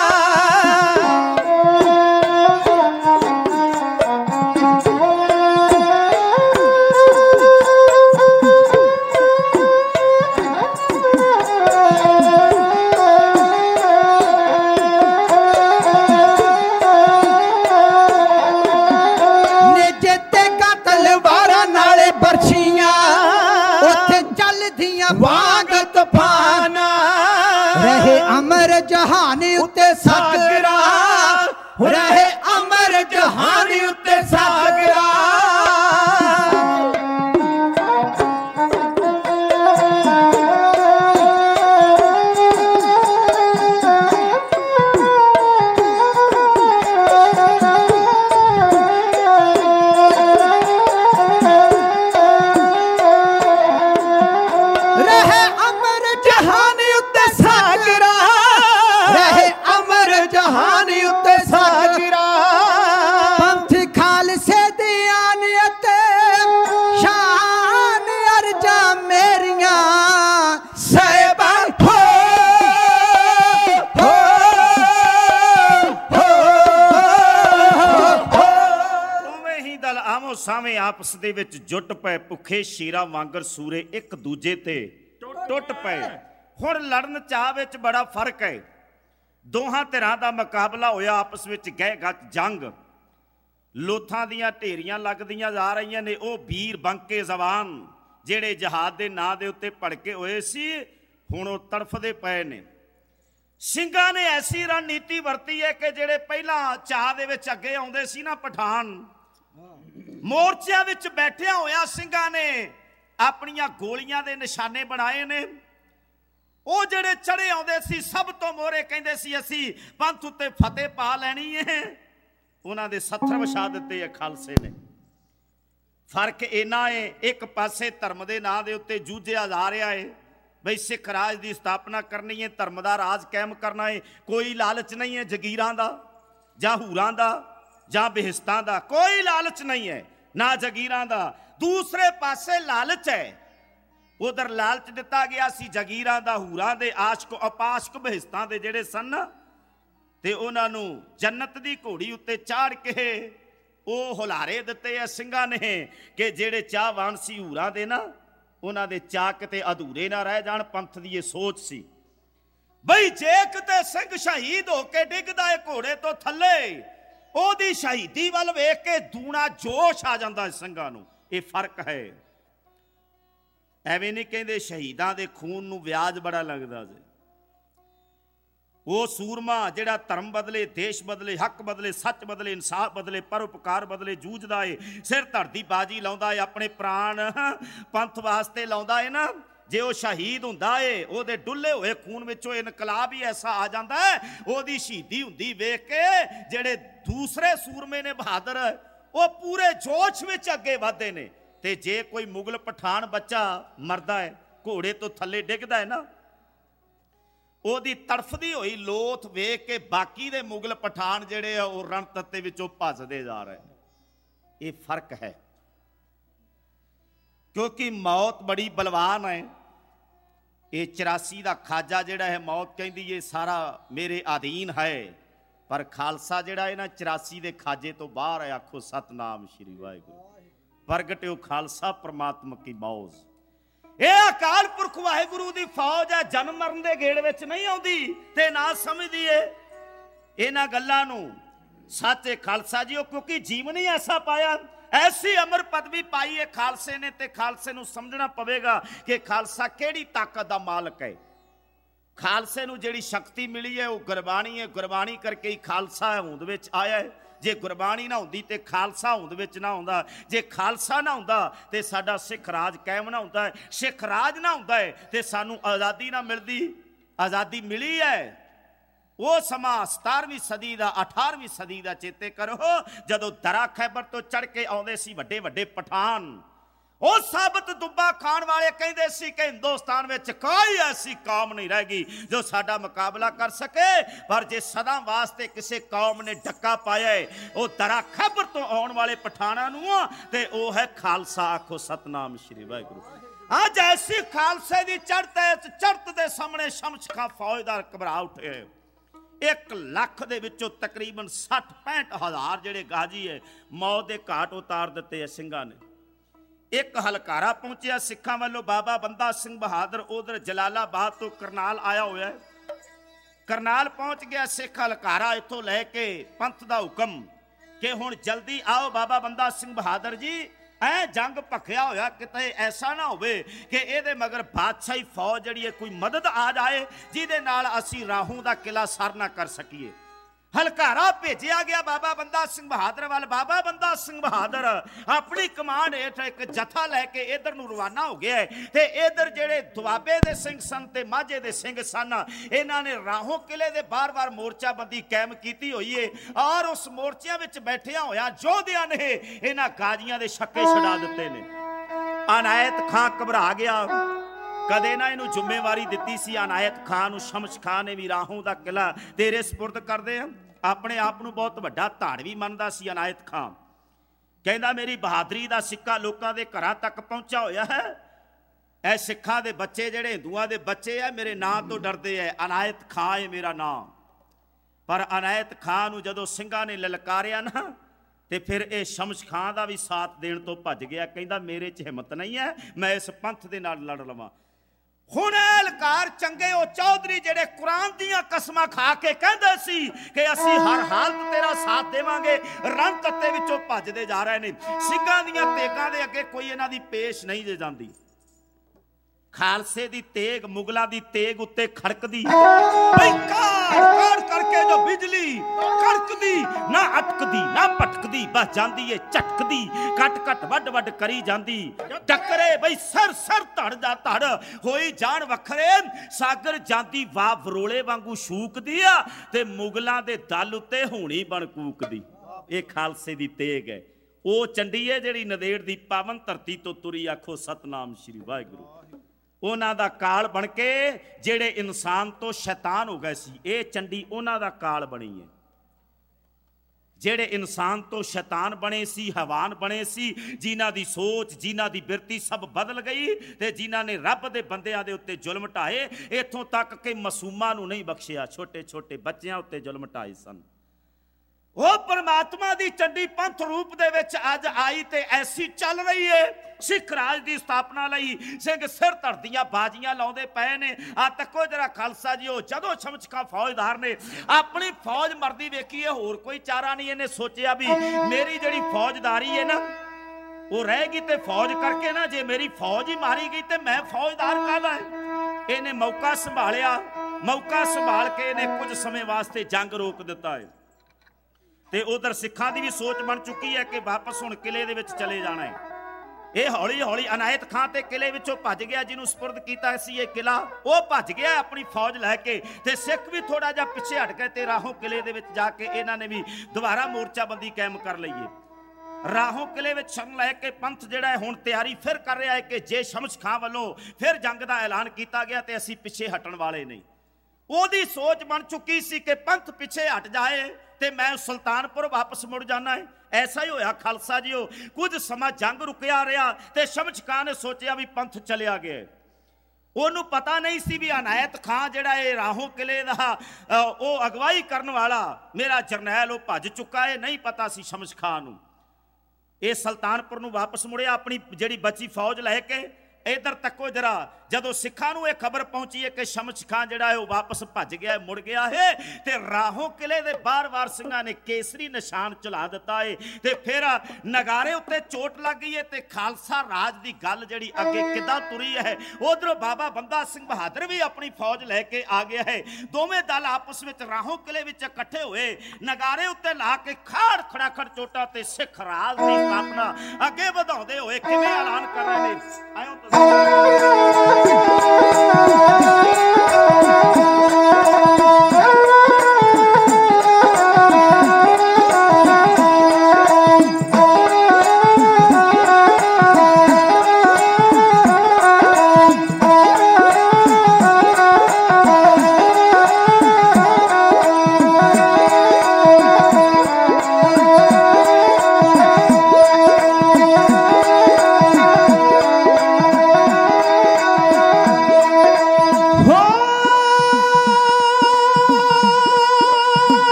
वांग तूफान रहे अमर जहानी उत्ते सागरा रहे अमर जहानी उत्ते सागरा सावें आपस दे विच जुट पे भुखे शेरा वांगर सूरे एक दूजे ते टुट पे हुण लड़न चाह विच बड़ा फर्क है दोहां धिरां दा मुकाबला होया आपस विच गए गच जंग लोथां दियां ढेरियां लगदियां जा रहीआं ने ओ वीर बंके जवान जिहड़े जहाद दे नां दे उत्ते भड़के होए सी हुण ओ तड़फदे पए ने ਸਿੰਘਾਂ ने ऐसी रणनीति वरती है कि जिहड़े पहिलां चाह दे विच अगे आउंदे सी ना पठान मोर्चिਆਂ ਵਿੱਚ ਬੈਠਿਆ ਹੋਇਆ ਸਿੰਘਾਂ ਨੇ ਆਪਣੀਆਂ ਗੋਲੀਆਂ ਦੇ ਨਿਸ਼ਾਨੇ ਬਣਾਏ ਨੇ ਉਹ ਜਿਹੜੇ ਚੜੇ ਆਉਂਦੇ ਸੀ ਸਭ ਤੋਂ ਮੋਹਰੇ ਕਹਿੰਦੇ ਸੀ ਅਸੀਂ ਪੰਥ ਉੱਤੇ ਫਤਿਹ ਪਾ ਲੈਣੀ ਹੈ ਉਹਨਾਂ ਦੇ ਸੱਥਰ ਵਿਛਾ ਦਿੱਤੇ ਆ ਖਾਲਸੇ ਨੇ ਫਰਕ ਇੰਨਾ ਹੈ ਇੱਕ ਪਾਸੇ ਧਰਮ ਦੇ ਨਾਂ ਦੇ ਉੱਤੇ ਜੂਝਿਆ ਜਾ ਰਿਹਾ ਹੈ ਬਈ ਸਿੱਖ ਰਾਜ ਦੀ ਸਥਾਪਨਾ ਕਰਨੀ ਹੈ ਧਰਮ ਦਾ ਰਾਜ ਕਾਇਮ ਕਰਨਾ ਹੈ ਕੋਈ ਲਾਲਚ ਨਹੀਂ ਹੈ ਜਗੀਰਾਂ ਦਾ ਜਾਂ ਹੂਰਾਂ ਦਾ ਜਾਂ ਬਿਹਸਤਾਂ ਦਾ ਕੋਈ ਲਾਲਚ ਨਹੀਂ ਹੈ ਨਾ ਜਗੀਰਾਂ ਦਾ ਦੂਸਰੇ ਪਾਸੇ ਲਾਲਚ ਹੈ ਉਧਰ ਲਾਲਚ ਦਿੱਤਾ ਗਿਆ ਸੀ ਜਗੀਰਾਂ ਦਾ ਹੂਰਾਂ ਦੇ ਆਸ਼ਕ ਅਪਾਸ਼ਕ ਬਿਹਸਤਾਂ ਦੇ ਜਿਹੜੇ ਸਨ ਤੇ ਉਹਨਾਂ ਨੂੰ ਜੰਨਤ ਦੀ ਘੋੜੀ ਉੱਤੇ ਚਾੜ ਕੇ ਉਹ ਹੁਲਾਰੇ ਦਿੱਤੇ ਆ ਸਿੰਘਾਂ ਨੇ ਕਿ ਜਿਹੜੇ ਚਾਹਵਾਨ ਸੀ ਹੂਰਾਂ ਦੇ ਨਾ ਉਹਨਾਂ ਦੇ ਚਾਅ ਕਿਤੇ ਅਧੂਰੇ ਨਾ ਰਹਿ ਜਾਣ ਪੰਥ ਦੀ ਇਹ ਸੋਚ ਸੀ ਬਈ ਜੇ ਕਿਤੇ ਸਿੰਘ ਸ਼ਹੀਦ ਹੋ ਕੇ ਡਿੱਗਦਾ ਏ ਘੋੜੇ ਤੋਂ ਥੱਲੇ ਉਹਦੀ ਸ਼ਹੀਦੀ ਵੱਲ ਵੇਖ ਕੇ ਦੂਣਾ ਜੋਸ਼ ਆ ਜਾਂਦਾ ਸਿੰਘਾਂ ਨੂੰ ਇਹ ਫਰਕ ਹੈ ਐਵੇਂ ਨਹੀਂ ਕਹਿੰਦੇ ਸ਼ਹੀਦਾਂ ਦੇ ਖੂਨ ਨੂੰ ਵਿਆਜ ਬੜਾ ਲੱਗਦਾ ਜੀ ਉਹ ਸੂਰਮਾ ਜਿਹੜਾ ਧਰਮ ਬਦਲੇ ਦੇਸ਼ ਬਦਲੇ ਹੱਕ ਬਦਲੇ ਸੱਚ ਬਦਲੇ ਇਨਸਾਫ ਬਦਲੇ ਪਰਉਪਕਾਰ ਬਦਲੇ ਜੂਝਦਾ ਏ ਸਿਰ ਧਰਦੀ ਬਾਜੀ ਲਾਉਂਦਾ ਏ ਆਪਣੇ ਪ੍ਰਾਣ ਪੰਥ ਵਾਸਤੇ ਲਾਉਂਦਾ ਏ ਨਾ ਜੇ ਉਹ ਸ਼ਹੀਦ ਹੁੰਦਾ ਏ ਉਹਦੇ ਡੁੱਲੇ ਹੋਏ ਖੂਨ ਵਿੱਚੋਂ ਇਨਕਲਾਬ ਹੀ ਐਸਾ ਆ ਜਾਂਦਾ ਹੈ ਉਹਦੀ ਸ਼ਹੀਦੀ ਹੁੰਦੀ ਵੇਖ ਕੇ ਜਿਹੜੇ ਦੂਸਰੇ ਸੂਰਮੇ ਨੇ ਬਹਾਦਰ ਉਹ ਪੂਰੇ ਜੋਸ਼ ਵਿੱਚ ਅੱਗੇ ਵਧਦੇ ਨੇ ਤੇ ਜੇ ਕੋਈ ਮੁਗਲ ਪਠਾਨ ਬੱਚਾ ਮਰਦਾ ਹੈ ਘੋੜੇ ਤੋਂ ਥੱਲੇ ਡਿੱਗਦਾ ਹੈ ਨਾ ਉਹਦੀ ਤੜਫਦੀ ਹੋਈ ਲੋਥ ਵੇਖ ਕੇ ਬਾਕੀ ਦੇ ਮੁਗਲ ਪਠਾਨ ਜਿਹੜੇ ਆ ਉਹ ਰਣ ਤੱਤੇ ਵਿੱਚੋਂ ਭੱਜਦੇ ਜਾ ਰਹੇ ਨੇ ਇਹ ਫਰਕ ਹੈ ਕਿਉਂਕਿ ਮੌਤ ਬੜੀ ਬਲਵਾਨ ਹੈ ਇਹ ਚੁਰਾਸੀ ਦਾ ਖਾਜਾ ਜਿਹੜਾ ਹੈ ਮੌਤ ਕਹਿੰਦੀ ਇਹ ਸਾਰਾ ਮੇਰੇ ਅਧੀਨ ਹੈ ਪਰ ਖਾਲਸਾ ਜਿਹੜਾ ਹੈ ਨਾ ਚੁਰਾਸੀ ਦੇ ਖਾਜੇ ਤੋਂ ਬਾਹਰ ਹੈ ਆਖੋ ਸਤਨਾਮ ਸ਼੍ਰੀ ਵਾਹਿਗੁਰੂ ਪ੍ਰਗਟਿਓ ਖਾਲਸਾ ਪ੍ਰਮਾਤਮਾ ਕੀ ਮੌਜ ਇਹ ਅਕਾਲ ਪੁਰਖ ਵਾਹਿਗੁਰੂ ਦੀ ਫੌਜ ਹੈ ਜਨਮ ਮਰਨ ਦੇ ਗੇੜ ਵਿੱਚ ਨਹੀਂ ਆਉਂਦੀ ਤੇ ਨਾ ਸਮਝਦੀ ਏ ਇਹਨਾਂ ਗੱਲਾਂ ਨੂੰ ਸੱਚੇ ਖਾਲਸਾ ਜੀ ਕਿਉਂਕਿ ਜੀਵਨ ਹੀ ਐਸਾ ਪਾਇਆ ਐਸੀ ਅਮਰ ਪਦਵੀ ਪਾਈ ਹੈ ਖਾਲਸੇ ਨੇ ਤੇ ਖਾਲਸੇ ਨੂੰ ਸਮਝਣਾ ਪਵੇਗਾ ਕਿ ਖਾਲਸਾ ਕਿਹੜੀ ਤਾਕਤ ਦਾ ਮਾਲਕ ਹੈ ਖਾਲਸੇ ਨੂੰ ਜਿਹੜੀ ਸ਼ਕਤੀ ਮਿਲੀ ਹੈ ਉਹ ਗੁਰਬਾਣੀ ਹੈ ਗੁਰਬਾਣੀ ਕਰਕੇ ਹੀ ਖਾਲਸਾ ਹੋਂਦ ਵਿੱਚ ਆਇਆ ਹੈ ਜੇ ਗੁਰਬਾਣੀ ਨਾ ਹੁੰਦੀ ਤੇ ਖਾਲਸਾ ਹੋਂਦ ਵਿੱਚ ਨਾ ਹੁੰਦਾ ਜੇ ਖਾਲਸਾ ਨਾ ਹੁੰਦਾ ਤੇ ਸਾਡਾ ਸਿੱਖ ਰਾਜ ਕਾਇਮ ਨਾ ਹੁੰਦਾ ਸਿੱਖ ਰਾਜ ਨਾ ਹੁੰਦਾ ਹੈ ਤੇ ਸਾਨੂੰ ਆਜ਼ਾਦੀ ਨਾ ਮਿਲਦੀ ਆਜ਼ਾਦੀ ਮਿਲੀ ਹੈ ਉਹ ਸਮਾਂ ਸਤਾਰਵੀਂ ਸਦੀ ਦਾ ਅਠਾਰਵੀਂ ਸਦੀ ਦਾ ਚੇਤੇ ਕਰੋ ਜਦੋਂ ਦਰਾ ਖੈਬਰ ਤੋਂ ਚੜ ਕੇ ਆਉਂਦੇ ਸੀ ਵੱਡੇ ਵੱਡੇ ਪਠਾਨ ਉਹ ਸਾਬਤ ਦੁੱਬਾ ਖਾਣ ਵਾਲੇ ਕਹਿੰਦੇ ਸੀ ਕਿ ਹਿੰਦੁਸਤਾਨ ਵਿੱਚ ਕੋਈ ਐਸੀ ਕੌਮ ਨਹੀਂ ਰਹਿ ਗਈ ਜੋ ਸਾਡਾ ਮੁਕਾਬਲਾ ਕਰ ਸਕੇ। ਪਰ ਜੇ ਸਦਾ ਵਾਸਤੇ ਕਿਸੇ ਕੌਮ ਨੇ ਡੱਕਾ ਪਾਇਆ ਉਹ ਦਰਾ ਖੈਬਰ ਤੋਂ ਆਉਣ ਵਾਲੇ ਪਠਾਨਾਂ ਨੂੰ ਤੇ ਉਹ ਹੈ ਖਾਲਸਾ। ਆਖੋ ਸਤਨਾਮ ਸ਼੍ਰੀ ਵਾਹਿਗੁਰੂ। ਅੱਜ ਐਸੀ ਖਾਲਸੇ ਦੀ ਚੜ੍ਹਤ ਚੜ੍ਹਤ ਦੇ ਸਾਹਮਣੇ ਸ਼ਮਸ਼ ਖਾਂ ਫੌਜਦਾਰ ਘਬਰਾ ਉੱਠੇ। ਇੱਕ ਲੱਖ ਦੇ ਵਿੱਚੋਂ ਤਕਰੀਬਨ ਸੱਠ ਪੈਂਹਠ ਹਜ਼ਾਰ ਜਿਹੜੇ ਗਾਜੀ ਹੈ ਮੌਤ ਦੇ ਘਾਟ ਉਤਾਰ ਦਿੱਤੇ ਹੈ ਸਿੰਘਾਂ ਨੇ। ਇੱਕ ਹਲਕਾਰਾ ਪਹੁੰਚਿਆ ਸਿੱਖਾਂ ਵੱਲੋਂ, ਬਾਬਾ ਬੰਦਾ ਸਿੰਘ ਬਹਾਦਰ ਉਧਰ ਜਲਾਲਾਬਾਦ ਤੋਂ ਕਰਨਾਲ ਆਇਆ ਹੋਇਆ। ਕਰਨਾਲ ਪਹੁੰਚ ਗਿਆ ਸਿੱਖ ਹਲਕਾਰਾ, ਇੱਥੋਂ ਲੈ ਕੇ ਪੰਥ ਦਾ ਹੁਕਮ ਕਿ ਹੁਣ ਜਲਦੀ ਆਓ ਬਾਬਾ ਬੰਦਾ ਸਿੰਘ ਬਹਾਦਰ ਜੀ, ਐ ਜੰਗ ਭਖਿਆ ਹੋਇਆ, ਕਿਤੇ ਐਸਾ ਨਾ ਹੋਵੇ ਕਿ ਇਹਦੇ ਮਗਰ ਬਾਦਸ਼ਾਹੀ ਫੌਜ ਜਿਹੜੀ ਹੈ ਕੋਈ ਮਦਦ ਆ ਜਾਏ ਜਿਹਦੇ ਨਾਲ ਅਸੀਂ ਰਾਹੋਂ ਦਾ ਕਿਲਾ ਸਰ ਨਾ ਕਰ ਸਕੀਏ। ਹਲਕਾਰਾ ਭੇਜਿਆ ਗਿਆ ਬਾਬਾ ਬੰਦਾ ਸਿੰਘ ਬਹਾਦਰ ਵੱਲ। ਬਾਬਾ ਬੰਦਾ ਸਿੰਘ ਬਹਾਦਰ ਆਪਣੀ ਕਮਾਂਡ ਹੇਠ ਇੱਕ ਜਥਾ ਲੈ ਕੇ ਇਧਰ ਨੂੰ ਰਵਾਨਾ ਹੋ ਗਿਆ ਤੇ ਇਧਰ ਜਿਹੜੇ ਦੁਆਬੇ ਦੇ ਸਿੰਘ ਸਨ ਤੇ ਮਾਝੇ ਦੇ ਸਿੰਘ ਸਨ, ਇਹਨਾਂ ਨੇ ਰਾਹੋਂ ਕਿਲੇ ਦੇ ਬਾਰ-ਬਾਰ ਮੋਰਚਾਬੰਦੀ ਕਾਇਮ ਕੀਤੀ ਹੋਈ ਏ ਔਰ ਉਸ ਮੋਰਚਿਆਂ ਵਿੱਚ ਬੈਠਿਆਂ ਹੋਇਆ ਯੋਧਿਆਂ ਨੇ ਇਹਨਾਂ ਗਾਜੀਆਂ ਦੇ ਛੱਕੇ ਛਡਾ ਦਿੱਤੇ ਨੇ। ਅਨਾਇਤ ਖਾਂ ਘਬਰਾ ਗਿਆ। ਕਦੇ ਨਾ ਇਹਨੂੰ ਜ਼ਿੰਮੇਵਾਰੀ ਦਿੱਤੀ ਸੀ ਅਨਾਇਤ ਖਾਂ ਨੂੰ, ਸ਼ਮਸ਼ ਖਾਂ ਨੇ ਵੀ ਰਾਹੋਂ ਦਾ ਕਿਲਾ ਤੇਰੇ ਸਪੁਰਦ ਕਰਦੇ ਆ। ਆਪਣੇ ਆਪ ਨੂੰ ਬਹੁਤ ਵੱਡਾ ਧਾੜਵੀ ਮੰਨਦਾ ਸੀ ਅਨਾਇਤ ਖਾਂ। ਕਹਿੰਦਾ ਮੇਰੀ ਬਹਾਦਰੀ ਦਾ ਸਿੱਕਾ ਲੋਕਾਂ ਦੇ ਘਰਾਂ ਤੱਕ ਪਹੁੰਚਾ ਹੋਇਆ ਹੈ। ਇਹ ਸਿੱਖਾਂ ਦੇ ਬੱਚੇ ਜਿਹੜੇ ਹਿੰਦੂਆਂ ਦੇ ਬੱਚੇ ਆ ਮੇਰੇ ਨਾਂ ਤੋਂ ਡਰਦੇ ਆ। ਅਨਾਇਤ ਖਾਂ ਹੈ ਮੇਰਾ ਨਾਂ। ਪਰ ਅਨਾਇਤ ਖਾਂ ਨੂੰ ਜਦੋਂ ਸਿੰਘਾਂ ਨੇ ਲਲਕਾਰਿਆ ਨਾ ਤੇ ਫਿਰ ਇਹ ਸ਼ਮਸ਼ ਖਾਂ ਦਾ ਵੀ ਸਾਥ ਦੇਣ ਤੋਂ ਭੱਜ ਗਿਆ। ਕਹਿੰਦਾ ਮੇਰੇ 'ਚ ਹਿੰਮਤ ਨਹੀਂ ਹੈ ਮੈਂ ਇਸ ਪੰਥ ਦੇ ਨਾਲ ਲੜ ਲਵਾਂ। ਹੁਣ ਲਲਕਾਰ ਚੰਗੇ ਉਹ ਚੌਧਰੀ ਜਿਹੜੇ ਕੁਰਾਨ ਦੀਆਂ ਕਸਮਾਂ ਖਾ ਕੇ ਕਹਿੰਦੇ ਸੀ ਕਿ ਅਸੀਂ ਹਰ ਹਾਲਤ ਤੇਰਾ ਸਾਥ ਦੇਵਾਂਗੇ, ਰਣ ਤੱਤੇ ਵਿੱਚੋਂ ਭੱਜਦੇ ਜਾ ਰਹੇ ਨੇ। ਸਿੰਘਾਂ ਦੀਆਂ ਤੇਗਾਂ ਦੇ ਅੱਗੇ ਕੋਈ ਇਹਨਾਂ ਦੀ ਪੇਸ਼ ਨਹੀਂ ਜੇ ਜਾਂਦੀ। ਖਾਲਸੇ ਦੀ ਤੇਗ ਮੁਗਲਾਂ ਦੀ ਤੇਗ ਉੱਤੇ ਖੜਕਦੀ ਬਈ ਕਾਰ ਕਾਰ ਕਰਕੇ ਜੋ ਬਿਜਲੀ ਕੜਕਦੀ ਨਾ ਅਟਕਦੀ ਨਾ ਭਟਕਦੀ ਬਸ ਜਾਂਦੀ ਏ ਝਟਕਦੀ, ਕੱਟ ਕੱਟ ਵੱਡ ਵੱਡ ਕਰੀ ਜਾਂਦੀ। ਟੱਕਰੇ ਬਈ ਸਰ ਸਰ ਧੜ ਜਾ ਧੜ ਹੋਈ ਜਾਣ ਵੱਖਰੇ, ਸਾਗਰ ਜਾਂਦੀ ਵਾਹ ਵਰੋਲੇ ਵਾਂਗੂ ਸ਼ੂਕਦੀ ਆ ਤੇ ਮੁਗਲਾਂ ਦੇ ਦਲ ਉੱਤੇ ਹੋਣੀ ਬਣ ਕੂਕਦੀ। ਇਹ ਖਾਲਸੇ ਦੀ ਤੇਗ ਹੈ। ਉਹ ਚੰਡੀ ਹੈ ਜਿਹੜੀ ਨੰਦੇੜ ਦੀ ਪਾਵਨ ਧਰਤੀ ਤੋਂ ਤੁਰੀ। ਆਖੋ ਸਤਨਾਮ ਸ਼੍ਰੀ ਵਾਹਿਗੁਰੂ। ਉਹਨਾਂ ਦਾ ਕਾਲ ਬਣ ਕੇ ਜਿਹੜੇ ਇਨਸਾਨ ਤੋਂ ਸ਼ੈਤਾਨ ਹੋ ਗਏ ਸੀ, ਇਹ ਚੰਡੀ ਉਹਨਾਂ ਦਾ ਕਾਲ ਬਣੀ ਹੈ। ਜਿਹੜੇ ਇਨਸਾਨ ਤੋਂ ਸ਼ੈਤਾਨ ਬਣੇ ਸੀ, ਹੈਵਾਨ ਬਣੇ ਸੀ, ਜਿਨ੍ਹਾਂ ਦੀ ਸੋਚ ਜਿਨ੍ਹਾਂ ਦੀ ਬਿਰਤੀ ਸਭ ਬਦਲ ਗਈ ਤੇ ਜਿਨ੍ਹਾਂ ਨੇ ਰੱਬ ਦੇ ਬੰਦਿਆਂ ਦੇ ਉੱਤੇ ਜ਼ੁਲਮ ਢਾਏ, ਇੱਥੋਂ ਤੱਕ ਕਿ ਮਾਸੂਮਾਂ ਨੂੰ ਨਹੀਂ ਬਖਸ਼ਿਆ, ਛੋਟੇ ਛੋਟੇ ਬੱਚਿਆਂ ਉੱਤੇ ਜ਼ੁਲਮ ਢਾਏ ਸਨ। ਉਹ ਪਰਮਾਤਮਾ ਦੀ ਚੰਡੀ ਪੰਥ ਰੂਪ ਦੇ ਵਿੱਚ ਅੱਜ ਆਈ ਤੇ ਐਸੀ ਚੱਲ ਰਹੀ ਏ। ਸਿੱਖ ਰਾਜ ਦੀ ਸਥਾਪਨਾ ਲਈ ਸਿੰਘ ਸਿਰ ਧੜਦੀਆਂ ਬਾਜ਼ੀਆਂ ਲਾਉਂਦੇ ਪਏ ਨੇ। ਆ ਤੱਕੋ ਜਰਾ ਖਾਲਸਾ ਜੀ, ਉਹ ਜਦੋਂ ਸ਼ਮਸ਼ ਖਾਂ ਫੌਜਦਾਰ ਨੇ ਆਪਣੀ ਫੌਜ ਮਰਦੀ ਵੇਖੀ ਹੈ, ਹੋਰ ਕੋਈ ਚਾਰਾ ਨਹੀਂ। ਇਹਨੇ ਸੋਚਿਆ ਵੀ ਮੇਰੀ ਜਿਹੜੀ ਫੌਜਦਾਰੀ ਹੈ ਨਾ ਉਹ ਰਹੇਗੀ ਤੇ ਫੌਜ ਕਰਕੇ ਨਾ, ਜੇ ਮੇਰੀ ਫੌਜ ਹੀ ਮਾਰੀ ਗਈ ਤੇ ਮੈਂ ਫੌਜਦਾਰ ਕਾਹਦਾ ਹੈ। ਇਹਨੇ ਮੌਕਾ ਸੰਭਾਲਿਆ। ਮੌਕਾ ਸੰਭਾਲ ਕੇ ਇਹਨੇ ਕੁਝ ਸਮੇਂ ਵਾਸਤੇ ਜੰਗ ਰੋਕ ਦਿੱਤਾ ਹੈ ਤੇ ਉਧਰ ਸਿੱਖਾਂ ਦੀ ਵੀ ਸੋਚ ਬਣ ਚੁੱਕੀ ਹੈ ਕਿ ਵਾਪਸ ਹੁਣ ਕਿਲੇ ਦੇ ਵਿੱਚ ਚਲੇ ਜਾਣਾ ਹੈ। ਇਹ ਹੌਲੀ ਹੌਲੀ ਅਨਾਇਤ ਖਾਂ ਤੇ ਕਿਲੇ ਵਿੱਚੋਂ ਭੱਜ ਗਿਆ, ਜਿਹਨੂੰ ਸਪੁਰਦ ਕੀਤਾ ਸੀ ਇਹ ਕਿਲਾ। ਉਹ ਭੱਜ ਗਿਆ ਆਪਣੀ ਫੌਜ ਲੈ ਕੇ ਤੇ ਸਿੱਖ ਵੀ ਥੋੜਾ ਜਿਹਾ ਪਿੱਛੇ ਹਟ ਗਏ ਤੇ ਰਾਹੋਂ ਕਿਲੇ ਦੇ ਵਿੱਚ ਜਾ ਕੇ ਇਹਨਾਂ ਨੇ ਵੀ ਦੁਬਾਰਾ ਮੋਰਚਾਬੰਦੀ ਕਾਇਮ ਕਰ ਲਈ ਹੈ। ਰਾਹੋਂ ਕਿਲੇ ਵਿੱਚ ਸ਼ਰਨ ਲੈ ਕੇ ਪੰਥ ਜਿਹੜਾ ਹੈ ਹੁਣ ਤਿਆਰੀ ਫਿਰ ਕਰ ਰਿਹਾ ਹੈ ਕਿ ਜੇ ਸ਼ਮਸ਼ ਖਾਂ ਵੱਲੋਂ ਫਿਰ ਜੰਗ ਦਾ ਐਲਾਨ ਕੀਤਾ ਗਿਆ ਤੇ ਅਸੀਂ ਪਿੱਛੇ ਹਟਣ ਵਾਲੇ ਨਹੀਂ। ਉਹਦੀ ਸੋਚ ਬਣ ਚੁੱਕੀ ਸੀ ਕਿ ਪੰਥ ਪਿੱਛੇ ਹਟ ਜਾਏ ਤੇ ਮੈਂ ਸੁਲਤਾਨਪੁਰ ਵਾਪਸ ਮੁੜ ਜਾਣਾ ਹੈ। ਐਸਾ ਹੀ ਹੋਇਆ ਖਾਲਸਾ ਜੀਓ। ਕੁਝ ਸਮਾਂ ਜੰਗ ਰੁਕਿਆ ਰਿਹਾ ਤੇ ਸ਼ਮਸ਼ ਖਾਂ ਨੇ ਸੋਚਿਆ ਵੀ ਪੰਥ ਚਲਿਆ ਗਿਆ। ਉਹਨੂੰ ਪਤਾ ਨਹੀਂ ਸੀ ਵੀ ਅਨਾਇਤ ਖਾਂ ਜਿਹੜਾ ਇਹ ਰਾਹੋਂ ਕਿਲੇ ਦਾ ਉਹ ਅਗਵਾਈ ਕਰਨ ਵਾਲਾ ਮੇਰਾ ਜਰਨੈਲ ਉਹ ਭੱਜ ਚੁੱਕਾ ਹੈ। ਨਹੀਂ ਪਤਾ ਸੀ ਸ਼ਮਸ਼ ਖਾਂ ਨੂੰ। ਇਹ ਸੁਲਤਾਨਪੁਰ ਨੂੰ ਵਾਪਸ ਮੁੜਿਆ ਆਪਣੀ ਜਿਹੜੀ ਬਚੀ ਫੌਜ ਲੈ ਕੇ। ਇਧਰ ਤੱਕੋ ਜਰਾ, ਜਦੋਂ ਸਿੱਖਾਂ ਨੂੰ ਇਹ ਖਬਰ ਪਹੁੰਚੀ ਹੈ ਕਿ ਸ਼ਮਸ਼ ਖਾਂ ਜਿਹੜਾ ਹੈ ਉਹ ਵਾਪਸ ਭੱਜ ਗਿਆ, ਮੁੜ ਗਿਆ ਹੈ ਤੇ ਰਾਹੋਂ ਕਿਲੇ ਦੇ ਬਾਰ-ਬਾਰ ਸਿੰਘਾਂ ਨੇ ਕੇਸਰੀ ਨਿਸ਼ਾਨ ਚਲਾ ਦਿੱਤਾ ਹੈ ਤੇ ਫਿਰ ਨਗਾਰੇ ਉੱਤੇ ਚੋਟ ਲੱਗ ਗਈ ਹੈ ਤੇ ਖਾਲਸਾ ਰਾਜ ਦੀ ਗੱਲ ਜਿਹੜੀ ਅੱਗੇ ਕਿੱਦਾਂ ਤੁਰੀ ਹੈ। ਉਧਰੋਂ ਬਾਬਾ ਬੰਦਾ ਸਿੰਘ ਬਹਾਦਰ ਵੀ ਆਪਣੀ ਫੌਜ ਲੈ ਕੇ ਆ ਗਿਆ ਹੈ। ਦੋਵੇਂ ਦਲ ਆਪਸ ਵਿੱਚ ਰਾਹੋਂ ਕਿਲੇ ਵਿੱਚ ਇਕੱਠੇ ਹੋਏ, ਨਗਾਰੇ ਉੱਤੇ ਲਾ ਕੇ ਖਾੜ ਖੜਾਖੜ ਚੋਟਾਂ ਤੇ ਸਿੱਖ ਰਾਜ ਦੀ ਸਥਾਪਨਾ ਅੱਗੇ ਵਧਾਉਂਦੇ ਹੋਏ ਕਿਵੇਂ ਐਲਾਨ ਕਰ ਰਹੇ ਨੇ। ਆਇਓ ਤੁਸੀਂ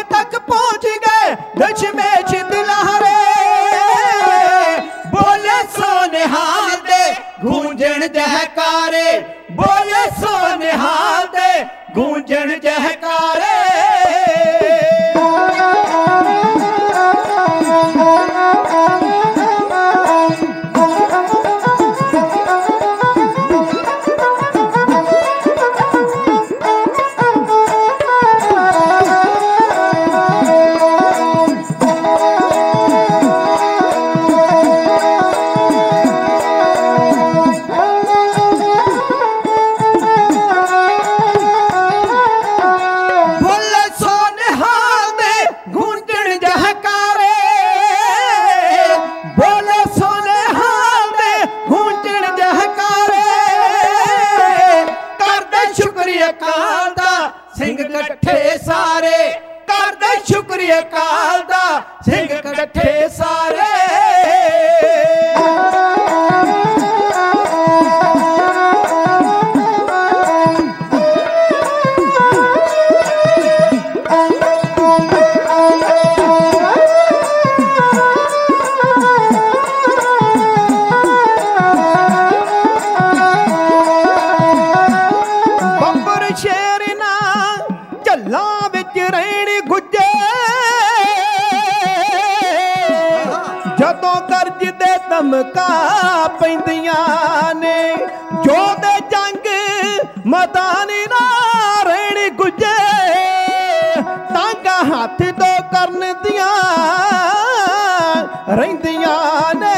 तक पहुंच गए दशमेश दुलारे। बोले सोनिहाल दे गूंजन जहकारे, बोले सोनिहाल दे गूंजन जहकारे। ਸਿੰਘ ਇਕੱਠੇ ਸਾਰੇ ਕਰਦੇ ਸ਼ੁਕਰੀਆ ਕਾਲ ਦਾ, ਸਿੰਘ ਇਕੱਠੇ ਸਾਰੇ। ਜਦੋਂ ਕਰਜ਼ ਦੇ ਧਮਕਾ ਪੈਂਦੀਆਂ ਨੇ, ਜੋ ਦੇ ਜੰਗ ਮੈਦਾਨੀ ਨਾ ਰਹਿਣ ਗੁੱਜੇ, ਤਾਂਗਾ ਹੱਥ ਤੋਂ ਕਰਨ ਦੀਆਂ ਰਹਿੰਦੀਆਂ ਨੇ।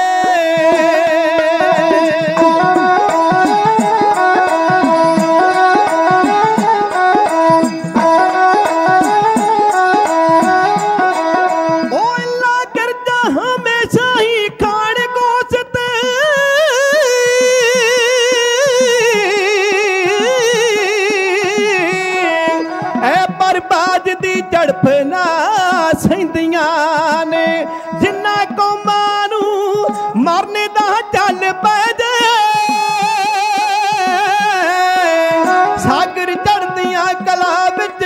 ਝੜਪ ਨਾ ਸਹਿੰਦੀਆਂ ਨੇ, ਜਿਨ੍ਹਾਂ ਕੌਮਾਂ ਨੂੰ ਮਰਨ ਦਾ ਚੱਲ ਪੈ ਜੇ, ਸਾਗਰ ਚੜ੍ਹਦੀਆਂ ਕਲਾ ਵਿੱਚ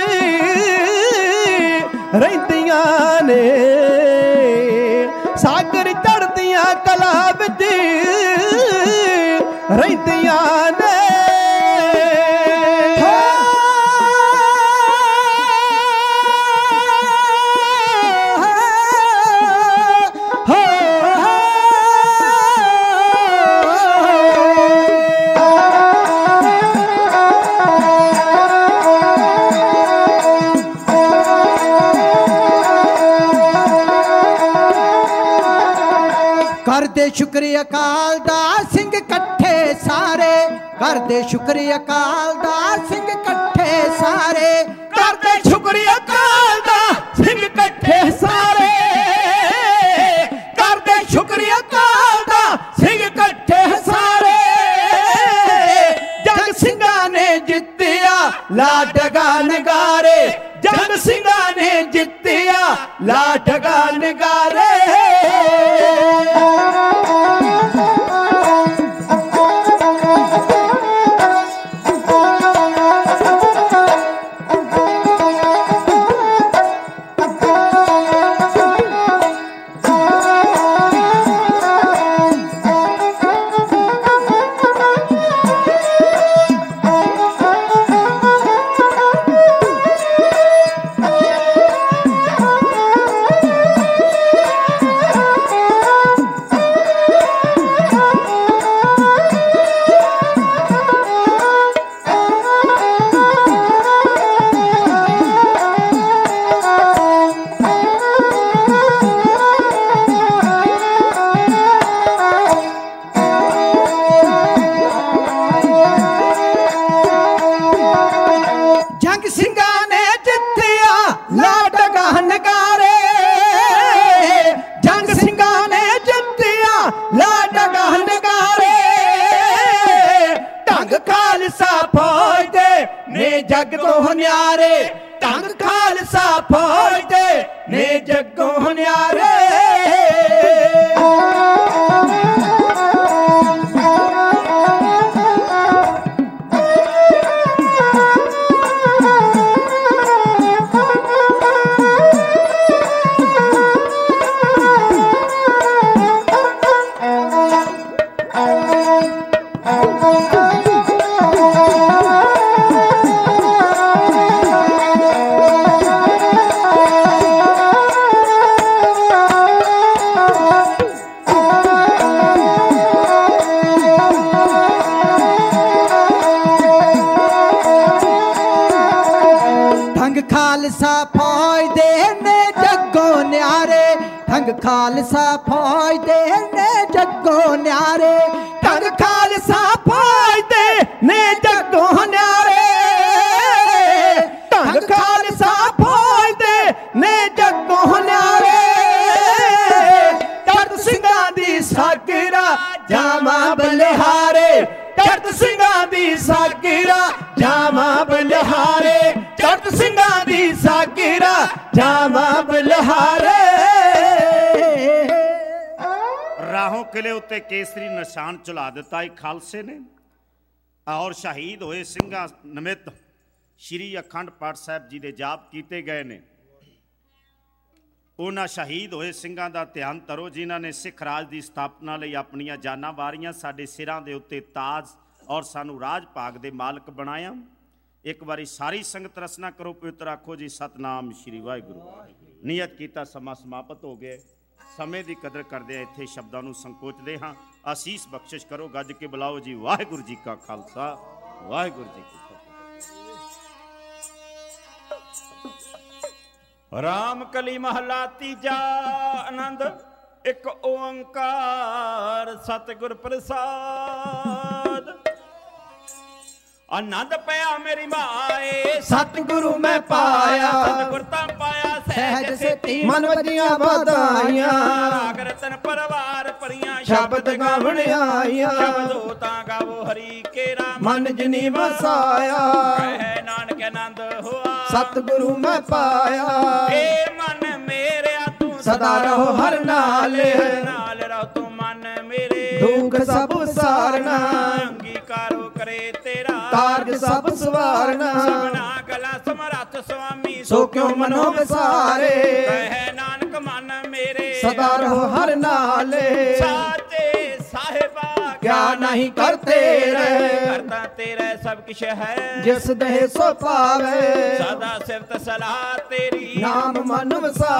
ਰਹਿੰਦੀਆਂ ਨੇ, ਸਾਗਰ ਚੜ੍ਹਦੀਆਂ ਕਲਾ ਵਿੱਚ ਰਹਿੰਦੀਆਂ ਨੇ। ਕਰਦੇ ਸ਼ੁਕਰੀਆ ਅਕਾਲ ਦਾ ਸਿੰਘ ਇਕੱਠੇ ਸਾਰੇ, ਕਰਦੇ ਸ਼ੁਕਰੀਆ ਅਕਾਲ ਦਾ ਸਿੰਘ ਇਕੱਠੇ ਸਾਰੇ, ਕਰਦੇ ਸ਼ੁਕਰੀਆ ਅਕਾਲ ਦਾ ਸਿੰਘ ਇਕੱਠੇ ਸਾਰੇ, ਕਰਦੇ ਸ਼ੁਕਰੀਆ ਅਕਾਲ ਦਾ ਸਿੰਘ ਇਕੱਠੇ ਸਾਰੇ। ਜੰਗ ਸਿੰਘਾਂ ਨੇ ਜਿੱਤਿਆ ਲਾਡਗਾ ਨਗਾਰੇ, ਜੰਗ ਸਿੰਘਾਂ ਨੇ ਜਿੱਤਿਆ ਲਾਡਗਾ ਨਗਾਰੇ। जग तो न्यारे ढंग खालसा फौज दे ने जगों न्यारे। फौज दे ने जग्गों न्यारे ठंग खालसा फौज दे ने जग्गों न्यारे ठंग खालसा फौज दे ने जग्गों न्यारे ठंग खालसा फौज दे ने जग्गों न्यारे चढ़त ਸਿੰਘਾਂ ਦੀ ਸਾਗਰਾ ਜਾਵਾਂ ਬਲਿਹਾਰੇ चढ़त ਸਿੰਘਾਂ ਦੀ ਸਾਗਰਾ ਜਾਵਾਂ ਬਲਿਹਾਰੇ चढ़त ਸਿੰਘਾਂ ਦੀ ਸਾਗਰਾ ਜਾਵਾਂ ਬਲਿਹਾਰੇ ਰਾਹੋਂ ਕਿਲੇ ਉੱਤੇ ਕੇਸਰੀ ਨਿਸ਼ਾਨ ਚੁਲਾ ਦਿੱਤਾ ਇਹ ਖਾਲਸੇ ਨੇ ਔਰ ਸ਼ਹੀਦ ਹੋਏ ਸਿੰਘਾਂ ਨਿਮਿਤ ਸ਼੍ਰੀ ਅਖੰਡ ਪਾਠ ਸਾਹਿਬ ਜੀ ਦੇ ਜਾਪ ਕੀਤੇ ਗਏ ਨੇ। ਉਹਨਾਂ ਸ਼ਹੀਦ ਹੋਏ ਸਿੰਘਾਂ ਦਾ ਧਿਆਨ ਧਰੋ ਜਿਨ੍ਹਾਂ ਨੇ ਸਿੱਖ ਰਾਜ ਦੀ ਸਥਾਪਨਾ ਲਈ ਆਪਣੀਆਂ ਜਾਨਾਂ ਵਾਰੀਆਂ, ਸਾਡੇ ਸਿਰਾਂ ਦੇ ਉੱਤੇ ਤਾਜ ਔਰ ਸਾਨੂੰ ਰਾਜ ਭਾਗ ਦੇ ਮਾਲਕ ਬਣਾਇਆ। ਇੱਕ ਵਾਰੀ ਸਾਰੀ ਸੰਗਤ ਰਸਨਾ ਕਰੋ, ਪਵਿੱਤਰ ਆਖੋ ਜੀ ਸਤਨਾਮ ਸ਼੍ਰੀ ਵਾਹਿਗੁਰੂ। ਨਿਯਤ ਕੀਤਾ ਸਮਾਂ ਸਮਾਪਤ ਹੋ ਗਿਆ। ਸਮੇਂ ਦੀ ਕਦਰ ਕਰਦੇ ਇੱਥੇ ਸ਼ਬਦਾਂ ਨੂੰ ਸੰਕੋਚਦੇ ਹਾਂ। ਆਸੀਸ ਬਖਸ਼ਿਸ਼ ਕਰੋ, ਗੱਜ ਕੇ ਬੁਲਾਓ ਜੀ ਵਾਹਿਗੁਰੂ ਜੀ ਕਾ ਖਾਲਸਾ ਵਾਹਿਗੁਰੂ ਜੀ ਕੀ ਫਤਿਹ। ਰਾਮ ਕਲੀ ਮਹਲਾ ਤੀਜਾ ਆਨੰਦ ਇੱਕ ਓੰਕਾਰ ਸਤਿਗੁਰ ਪ੍ਰਸਾਦ। ਆਨੰਦ ਪਿਆ ਮੇਰੀ ਮਾਏ ਸਤਿਗੁਰੂ ਮੈਂ ਪਾਇਆ ਸਤਿਗੁਰ ਤਾਂ ਪਾਇਆ ਸਹਿਜ ਸੇਤੀ ਮਨ ਵਜੀਆਂ ਵਧਾਈਆਂ ਰਾਗ ਰਤਨ ਪਰਵਾਰ ਭਰੀਆਂ ਸ਼ਬਦ ਗਾਵਣ ਆਈਆਂ ਸ਼ਬਦੋ ਤਾਂ ਗਾਵੋ ਹਰੀ ਕੇਰਾ ਮਨ ਜਿਨੀ ਵਸਾਇਆ ਕਹਿ ਨਾਨਕ ਆਨੰਦ ਹੋਆ ਸਤਿਗੁਰੂ ਮੈਂ ਪਾਇਆ ਏ ਮਨ ਮੇਰਿਆ ਤੂੰ ਸਦਾ ਰਹੋ ਹਰ ਨਾਲ ਨਾਲ ਰਹੋ ਤੂੰ ਮਨ ਮੇਰੇ ਦੁੱਖ ਸਭ ਸਾਰਨਾ ਅੰਗੀਕਾਰੋ ਕਰੇ ਤੇਰਾ ਕਾਰਜ ਸਭ ਸਵਾਰਨਾ ਸਭਨਾ ਗਲਾ ਸਮਰੱਥ ਸੁਆਮੀ ਸੋ ਕਿਉ ਮਨੋ ਵਿਸਾਰੇ ਕਹਿ ਨਾਨਕ ਮਨ ਮੇਰੇ ਸਦਾ ਰਹੋ ਹਰ ਨਾਲੇ ਸਾਚੇ ਸਾਹਿਬਾ ਕਿਆ ਨਹੀਂ ਕਰਤੇ ਰਹਿ ਕਰਤਾ ਤੇਰਾ ਸਭ ਕੁਛ ਹੈ ਜਿਸ ਦੇਹ ਸੋ ਪਾਵੇ ਸਦਾ ਸਿਫਤ ਸਲਾਹ ਤੇਰੀ ਨਾਮ ਮਨ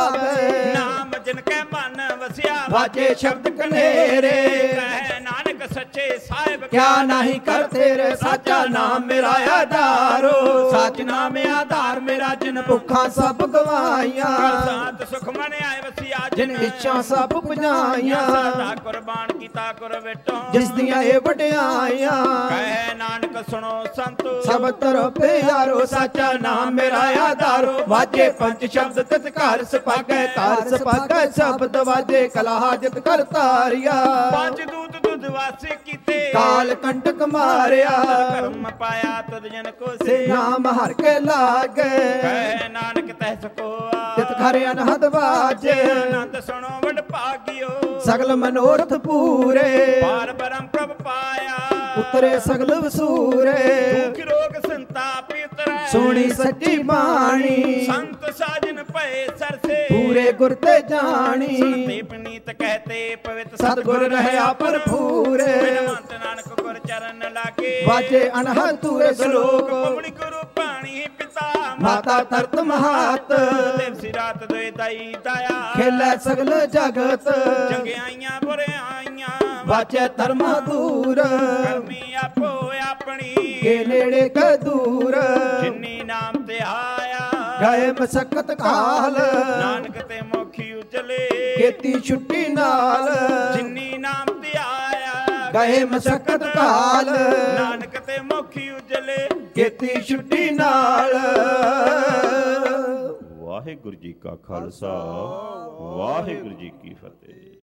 ਵਸਾਵੇ ਨਾਮ ਜਿਨ ਕੈ ਮਨ ਵਸਿਆ ਵਾਜੇ ਸ਼ਬਦ ਕਨੇਰੇ ਕਹਿ ਨਾਨਕ ਸੱਚੇ ਸਾਹਿਬ ਕਿਆ ਨਹੀਂ ਕਰਤੇ ਰਹਿ ਸਾਚਾ ਨਾਮ ਮੇਰਾ ਆਧਾਰੋ ਸੱਚ ਨਾਮ ਆਧਾਰ ਮੇਰਾ ਜਿਨ ਭੁੱਖਾਂ ਸਭ ਗਵਾਈਆਂ ਸਾਤ ਸੁਖ ਮਨ ਆਏ ਵਸਿਆ ਜਿਨ ਇੱਛਾ ਸਭ ਪੁਜਾਈਆਂ ਸਦਾ ਕੁਰਬਾਨ ਕੀਤਾ ਕੁਰ ਵਿਟੋ ਜਿਸ ਦੀਆਂ ਇਹ ਵਡਿਆਈਆਂ ਕਹਿ ਨਾਨਕ ਸੁਣੋ ਸੰਤੋ ਸਭ ਤਰੋ ਪਿਆਰੋ ਸਾਚਾ ਨਾਮ ਮੇਰਾ ਆਧਾਰੋ ਵਾਜੇ ਪੰਜ ਸ਼ਬਦ ਤਿਤ ਘਰ ਸਪਾਗੈ ਘਰ ਸਪਾਗੈ ਸ਼ਬਦ ਵਾਜੇ ਕਲਾ ਹਾਜਤ ਕਰ ਤਾਰਿਆ ਪੰਜ ਦੂਤ ਦੁੱਧ ਵਾਸੇ ਕੀਤੇ ਕਾਲ ਕੰਟਕ ਮਾਰਿਆ ਕਰਮ ਪਾਇਆ ਤੁਧ ਜਨ ਕੋ ਸੇ ਸੇ ਨਾਮ ਹਰ ਕੇ ਲਾਗੇ ਕਹਿ ਨਾਨਕ ਤਹਿ ਸਕੋਆ ਤਿਤ ਘਰ ਅਨਹਦ ਵਾਜੇ ਆਨੰਦ ਸੁਣੋ ਵਡ ਭਾਗਿਓ ਸਗਲ ਮਨੋਰਥ ਪੂਰੇ ਪਾਰ ਬ੍ਰਹਮ ਪ੍ਰਭ ਪਾਇਆ ਉਤਰੇ ਸਗਲ ਵਸੂਰੇ ਦੁਖ ਰੋਗ ਸੰਤਾਪ ਉਤਰੈ ਸੋਹਣੀ ਸੱਚੀ ਬਾਣੀ ਸੰਤ ਸਾਜਨ ਭਏ ਸਰਸੇ ਪੂਰੇ ਗੁਰ ਤੇ ਜਾਣੀ ਸੰਤੇ ਪਨੀਤ ਕਹਤੇ ਪਵਿੱਤ ਸਤਿਗੁਰ ਰਹਿਆ ਭਰਪੂਰੇ ਬਿਨਵੰਤ ਨਾਨਕ ਗੁਰ ਚਰਨ ਲਾਗੇ ਵਾਜੇ ਅਨਹਦ ਤੂਰੇ ਸ਼ਲੋਕ ਸ਼ਲੋਕ ਪਵਣੀ ਗੁਰੂ ਪਾਣੀ ਪਿਤਾ ਮਾਤਾ ਤਰਤ ਮਹਾਤ ਦਿਵਸੀ ਰਾਤ ਦੋਇ ਦਾਈ ਦਾਇਆ ਖੇਲੇ ਸਗਲ ਜਗਤ ਚੰਗਿਆਈਆਂ ਬੁਰਿਆਈਆਂ ਵਾਜੇ ਧਰਮ ਦੂਰ ਕਰਮੀ ਆਪੋ ਆਪਣੀ ਕੇ ਨੇੜੇ ਕ ਦੂਰ ਜਿਨੀ ਨਾਮ ਤੇ ਆਇਆ ਗਏ ਮਸਕਤ ਕਾਲ ਨਾਨਕ ਤੇ ਮੋਖੀ ਉਜਲੇ ਕੀਤੀ ਛੁੱਟੀ ਨਾਲ ਜਿਨੀ ਨਾਮ ਤੇ ਆਇਆ ਗਏ ਮਸਕਤ ਕਾਲ ਨਾਨਕ ਤੇ ਮੋਖੀ ਉਜਲੇ ਕੀਤੀ ਛੁੱਟੀ ਨਾਲ ਵਾਹਿਗੁਰੂ ਜੀ ਕਾ ਖਾਲਸਾ ਵਾਹਿਗੁਰੂ ਜੀ ਕੀ ਫਤਿਹ।